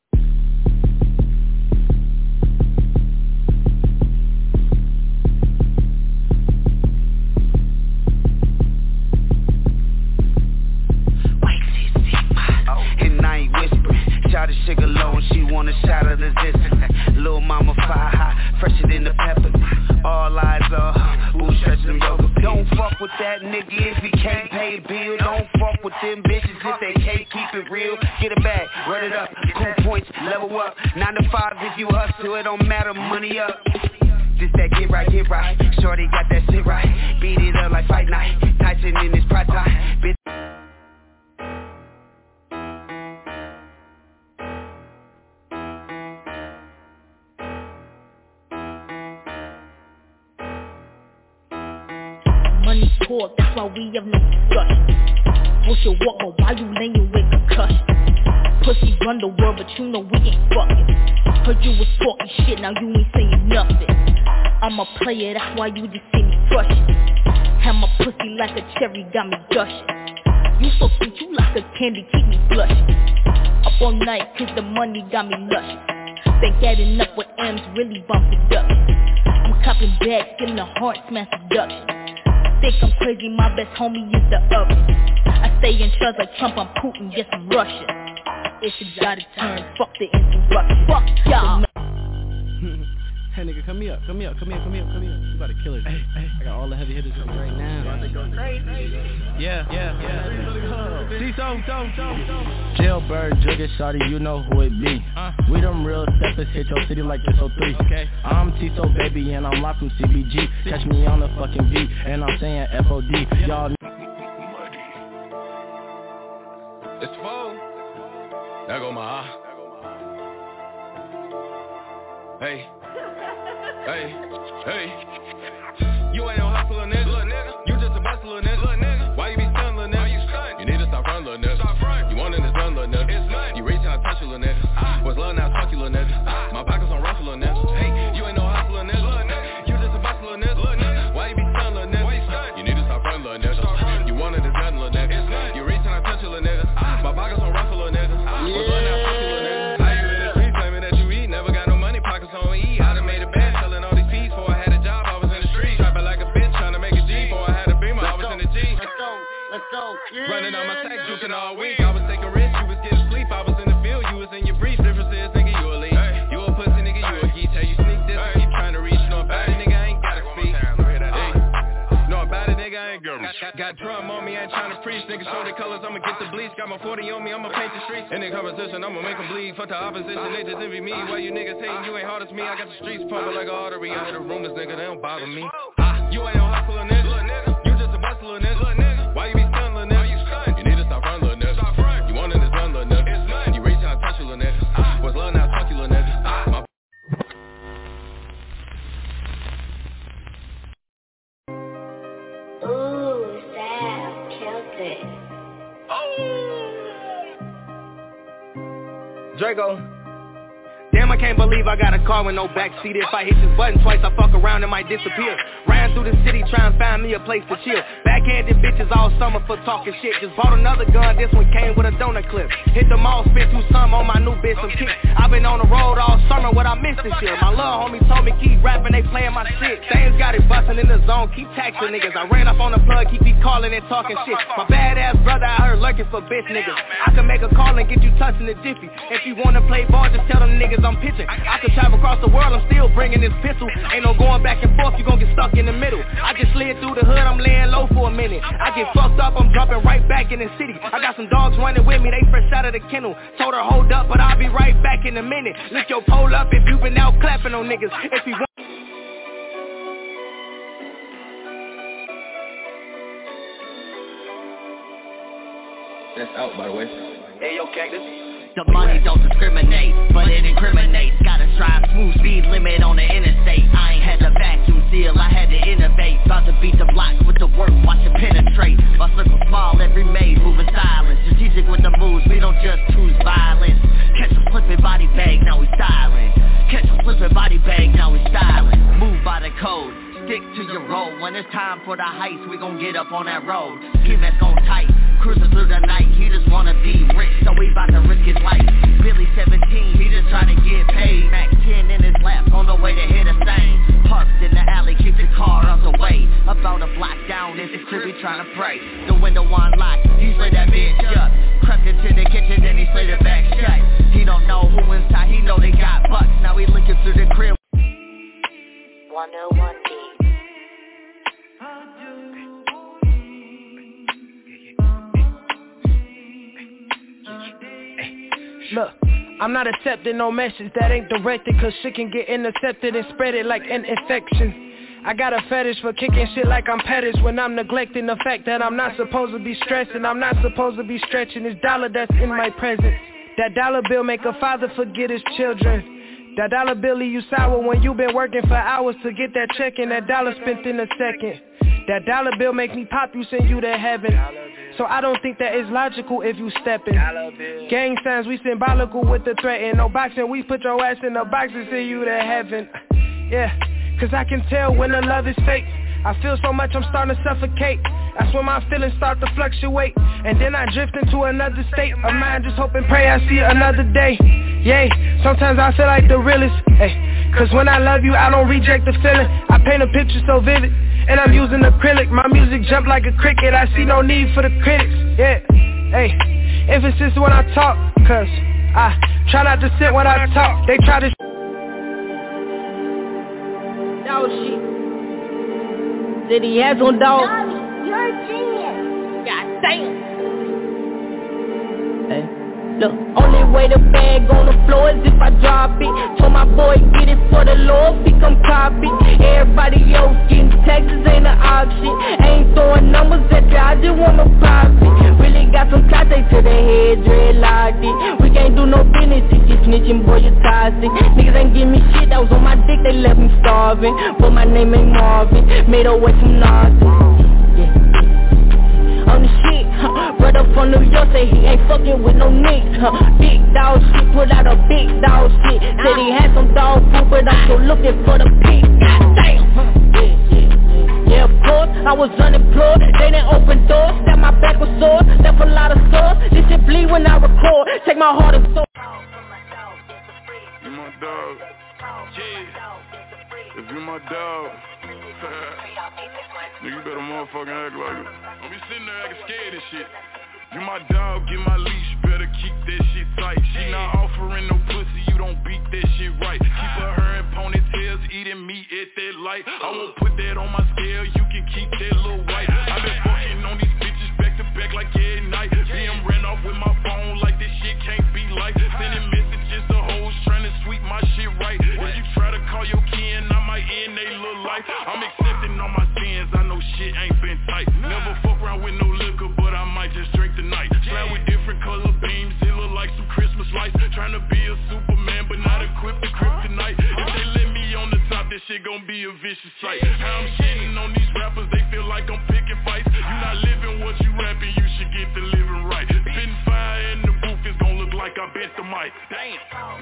Shot a sugar low and she want a shot of the distance. Lil' mama fire hot, fresher than the pepper. All eyes on her, who stretch them yoga. Don't fuck with that nigga if he can't pay the bill. Don't fuck with them bitches if they can't keep it real. Get it back, run it up, cool points, level up. Nine to five if you hustle, it don't matter, money up. This that get right, get right. Shorty got that shit right. Beat it up like fight night. Tyson in his prime time. Bitch. Money talk, that's why we have no discussion. Bullshit walk, but why you laying with concussion? Pussy run the world, but you know we ain't fucking. Heard you was talking shit, now you ain't saying nothing. I'm a player, that's why you just see me crushing. Have my pussy like a cherry, got me gushing. You so sweet, you like a candy, keep me blushing. Up all night, cause the money got me lushing. Think adding up with M's really bump it up. I'm copping bags, getting the heart smash production. Think I'm crazy, my best homie is the oven. I stay in charge like Trump, I'm Putin, yes I'm Russian. It's a gotta turn, fuck the interruption. Fuck y'all. Hey nigga, come here, come here, come here, come here, come here. You about to kill it. Hey, hey. I got all the heavy hitters right now. You about to go crazy. Yeah, yeah, yeah. T-So, so, so, so. Jailbird, Jugget, shawty, you know who it be. Uh. We them real steppers, hit your city like this oh three. Okay. I'm T-So, baby, and I'm live from C B G. Catch me on the fucking beat, and I'm saying F O D. Y'all It's full. There go my eye. Hey. Hey, hey, you ain't no hustler, nigga. Little nigga. You just a bustler, nigga. Little nigga. Why you be stunned, little nigga? You stunned? You need to stop front, little nigga. Stop front. You want in this gun, little nigga. It's nothing. You reach out, touch you, little nigga. Ah. What's love now, talk you, little nigga. Ah. My pockets on ruffle, little nigga. Hey, you ain't no hustler, nigga. Little nigga. You just a bustler, nigga. Little nigga. Why you be stunned, little nigga? Why you stunned? You need to stop front, little nigga. Stop front. You want in this gun, little nigga. It's nothing. You reach out, touch you, little nigga. Ah. My pockets on ruffle, little nigga. Ah. What's love now, talk you, little nigga. How you in the street claiming that you eat? Never got no money, pockets on E. I done made a bed, selling all these peas for I had a job. I was in the street, trapping like a bitch, trying to make a G. Before I had a beamer, I was in the G. Let's go, let's go. Yeah. Running on my sack, juking all week. I was taking risks, you was getting sleep. I was in the field, you was in your brief. Difference is, nigga, you a lead. Hey. You a pussy, nigga, you a geek. Tell you sneak this, hey. Keep trying to reach. Know about it, nigga, I ain't gotta speak. Hey. Know about it, nigga, I ain't gotta got, got drum on me, I ain't trying to preach. Nigga, show the colors, I'ma get the bleach. Got my forty on me, I'ma paint the streets. In the competition, I'ma make them bleed. Fuck the opposition, they just envy me. Why you niggas hating, you ain't hard as me. I got the streets pumping like an artery. I hear the rumors, nigga, they don't bother me. You ain't no hustler, nigga. Little nigga. You just a bustler, nigga. Little nigga. Why you be stunned, little nigga? Why you stunned? You need to stop front, little nigga. Stop front. You want in this gun, little nigga. It's nothing. You reach out, touch you, little nigga. Ah. What's love now, talk you, little nigga. Ah. My Ooh, Sal, killed it. Oh. Draco. Damn, I can't believe I got a car with no backseat. If I hit this button twice, I fuck around and might disappear. Ran through the city trying to find me a place to chill. Backhanded bitches all summer for talking shit. Just bought another gun, this one came with a donut clip. Hit the mall, spit through some on my new bitch, some kicks. I've been on the road all summer, what I missed this year. My little homie told me keep rapping, they playing my shit. Sames got it bustin' in the zone, keep taxing niggas. I ran up on the plug, keep me calling and talking shit. My badass brother out here lurking for bitch niggas. I can make a call and get you touching the jiffy. If you wanna play ball, just tell them niggas I'm pitching. I could travel across the world, I'm still bringing this pistol. Ain't no going back and forth, you gon' get stuck in the middle. I just slid through the hood, I'm laying low for a minute. I get fucked up, I'm jumping right back in the city. I got some dogs running with me, they fresh out of the kennel. Told her hold up, but I'll be right back in a minute. Lift your pole up if you been out clapping on niggas. If you want That's out, by the way. Hey, yo, Cactus. The money don't discriminate, but it incriminates. Gotta strive smooth speed limit on the interstate. I ain't had to vacuum seal, I had to innovate. About to beat the block with the work, watch it penetrate. My circle small, every maze moving silent. Strategic with the moves, we don't just choose violence. Catch a flipping body bag, now we styling. Catch a flipping body bag, now we styling. Move by the code. Stick to your role. When it's time for the heist, we gon' get up on that road. Ski mask on tight, cruising through the night. He just wanna be rich, so we bout to risk his life. Billy seventeen, he just tryna get paid. Max ten in his lap, on the way to hit a stain. Parked in the alley, keep the car out the way. About a block down, it's clearly tryna pray. The window unlocked, he slid that bitch up. Crept into the kitchen, then he slid it back shut. He don't know who inside, he know they got bucks. Now he looking through the crib. one oh one D. Look, I'm not accepting no message that ain't directed, cause shit can get intercepted and spread it like an infection. I got a fetish for kicking shit like I'm pettish when I'm neglecting the fact that I'm not supposed to be stressing. I'm not supposed to be stretching this dollar that's in my presence. That dollar bill make a father forget his children. That dollar bill leave you sour when you been working for hours to get that check, and that dollar spent in a second. That dollar bill make me pop you, send you to heaven. So I don't think that is logical if you steppin'. Gang signs, we symbolical with the threat. And no boxing, we put your ass in the box and send you to heaven. Yeah, cause I can tell when the love is fake. I feel so much I'm starting to suffocate. That's when my feelings start to fluctuate. And then I drift into another state of mind, just hope and pray I see another day. Yay, sometimes I feel like the realest. Ay, cause when I love you, I don't reject the feeling. I paint a picture so vivid, and I'm using acrylic. My music jump like a cricket, I see no need for the critics. Yeah, hey, emphasis when I talk, cause I try not to sit when I talk. They try to dog shit. Said he has on dog. Tommy, you're a genius. God damn. Hey. Look, only way the bag on the floor is if I drop it. Told my boy get it for the Lord, become copy. Everybody else getting taxes ain't an option. Ain't throwing numbers at you, I just want no profit. Really got some contact to the head, dreadlocked it. We can't do no business if you snitching, boy, you toxic. Niggas ain't give me shit, that was on my dick, they left me starving. But my name ain't Marvin, made away from Nazi. Yeah. On the shit, huh? Brother from New York say he ain't fucking with no niggas, huh? Big dog shit, put out a big dog shit. Said he had some dog food, but I'm still looking for the pig. God damn, huh? Yeah, yeah, yeah. Yeah, of course, I was unemployed. They didn't open doors, that my back was sore. Left a lot of sores, this shit bleed when I record. Take my heart and soul. You my dog, yeah. If you my dog, nigga, you better motherfucking act like it. Don't be sitting there acting scared and shit. You my dog, get my leash, better keep that shit tight. She not offering no pussy, you don't beat that shit right. Keep her hair in ponytails, eating meat at that light. I won't put that on my scale, you can keep that little white. I been fucking on these bitches back to back like every night. See him ran off with my phone like this shit can't be like. Sending messages to hoes trying to sweep my shit right. If you try to call your kin, I might end they little life. I'm accepting all my sins, I know shit ain't been tight. Never fuck around with no liquor, but I might just drink tonight. Slide with different color beams, it look like some Christmas lights. Trying to be a Superman, but not equipped to kryptonite. If they let me on the top, that shit gon' be a vicious sight. How I'm shitting on these rappers, they feel like I'm picking fights. You not living what you rapping, you should get the living right. Spitting fire in the booth, it's gon' look like I bent the mic. Damn.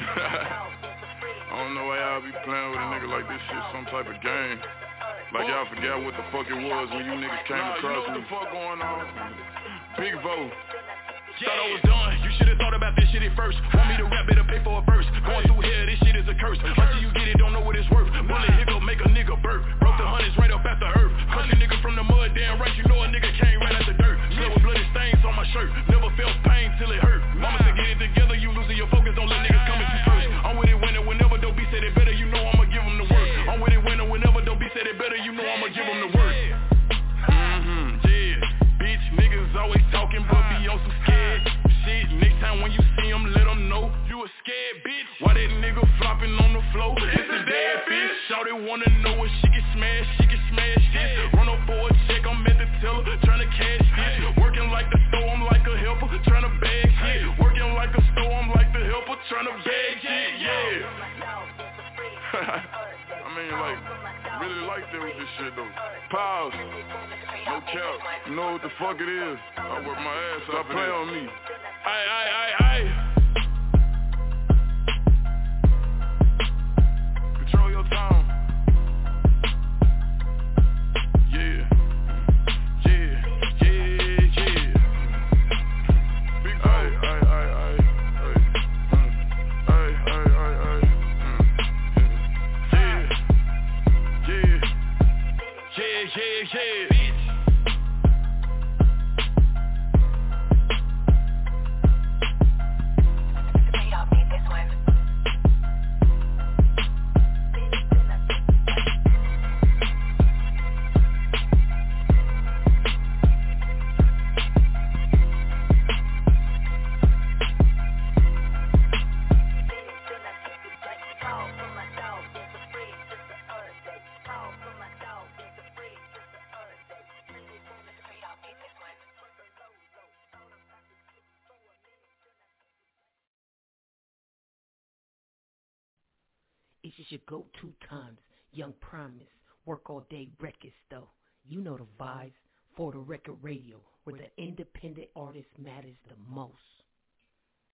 I don't know why y'all be playing with a nigga like this shit, some type of game. Like y'all forgot what the fuck it was when you niggas came nah, across me. You know what the fuck going on? Big Vo. Thought I was done, you should've thought about this shit at first. Want me to rap, better pay for a verse. Going through here, this shit is a curse. Until you get it, don't know what it's worth. Bullet hiccup, make a nigga burp. Broke the hundreds right up after earth. Country nigga from the mud, damn right, you know a nigga came right out the dirt. Still with bloody stains on my shirt. Never felt pain till it hurt. Mama said get it together, you losing your focus, don't let niggas come at you first. I'm with it winning, whenever don't be said it better, you know I'ma give them the work. I'm with it winning, whenever don't be said it better, you know I'ma give them the work. Mm-hmm, yeah. Bitch, niggas always talking, but be on some scared shit. Next time when you see them, let them know you a scared bitch. Why that nigga flopping on the floor? It's a dead bitch. Shawty wanna know if she can smash, she can smash this. Run up for a check, I'm at the teller, tryna cash this. Working like the store, I'm like a helper, tryna bag shit. Working like a store, I'm like the helper, tryna bag shit, yeah. I mean, like, really like that with this shit though. Pause. No cap. You know what the fuck it is. I work my ass off. Stop playing on me. Aye, aye, aye, aye. Control your tone. Yeah. Yeah. Yeah, yeah. Big aye, aye, aye, aye. Aye. Mm. Aye, aye, aye, aye. Mm. Yeah. Yeah. Yeah, yeah, yeah. It's just your go-to times, Young Promise, work all day records though. You know the vibes, For the Record Radio, where the independent artist matters the most.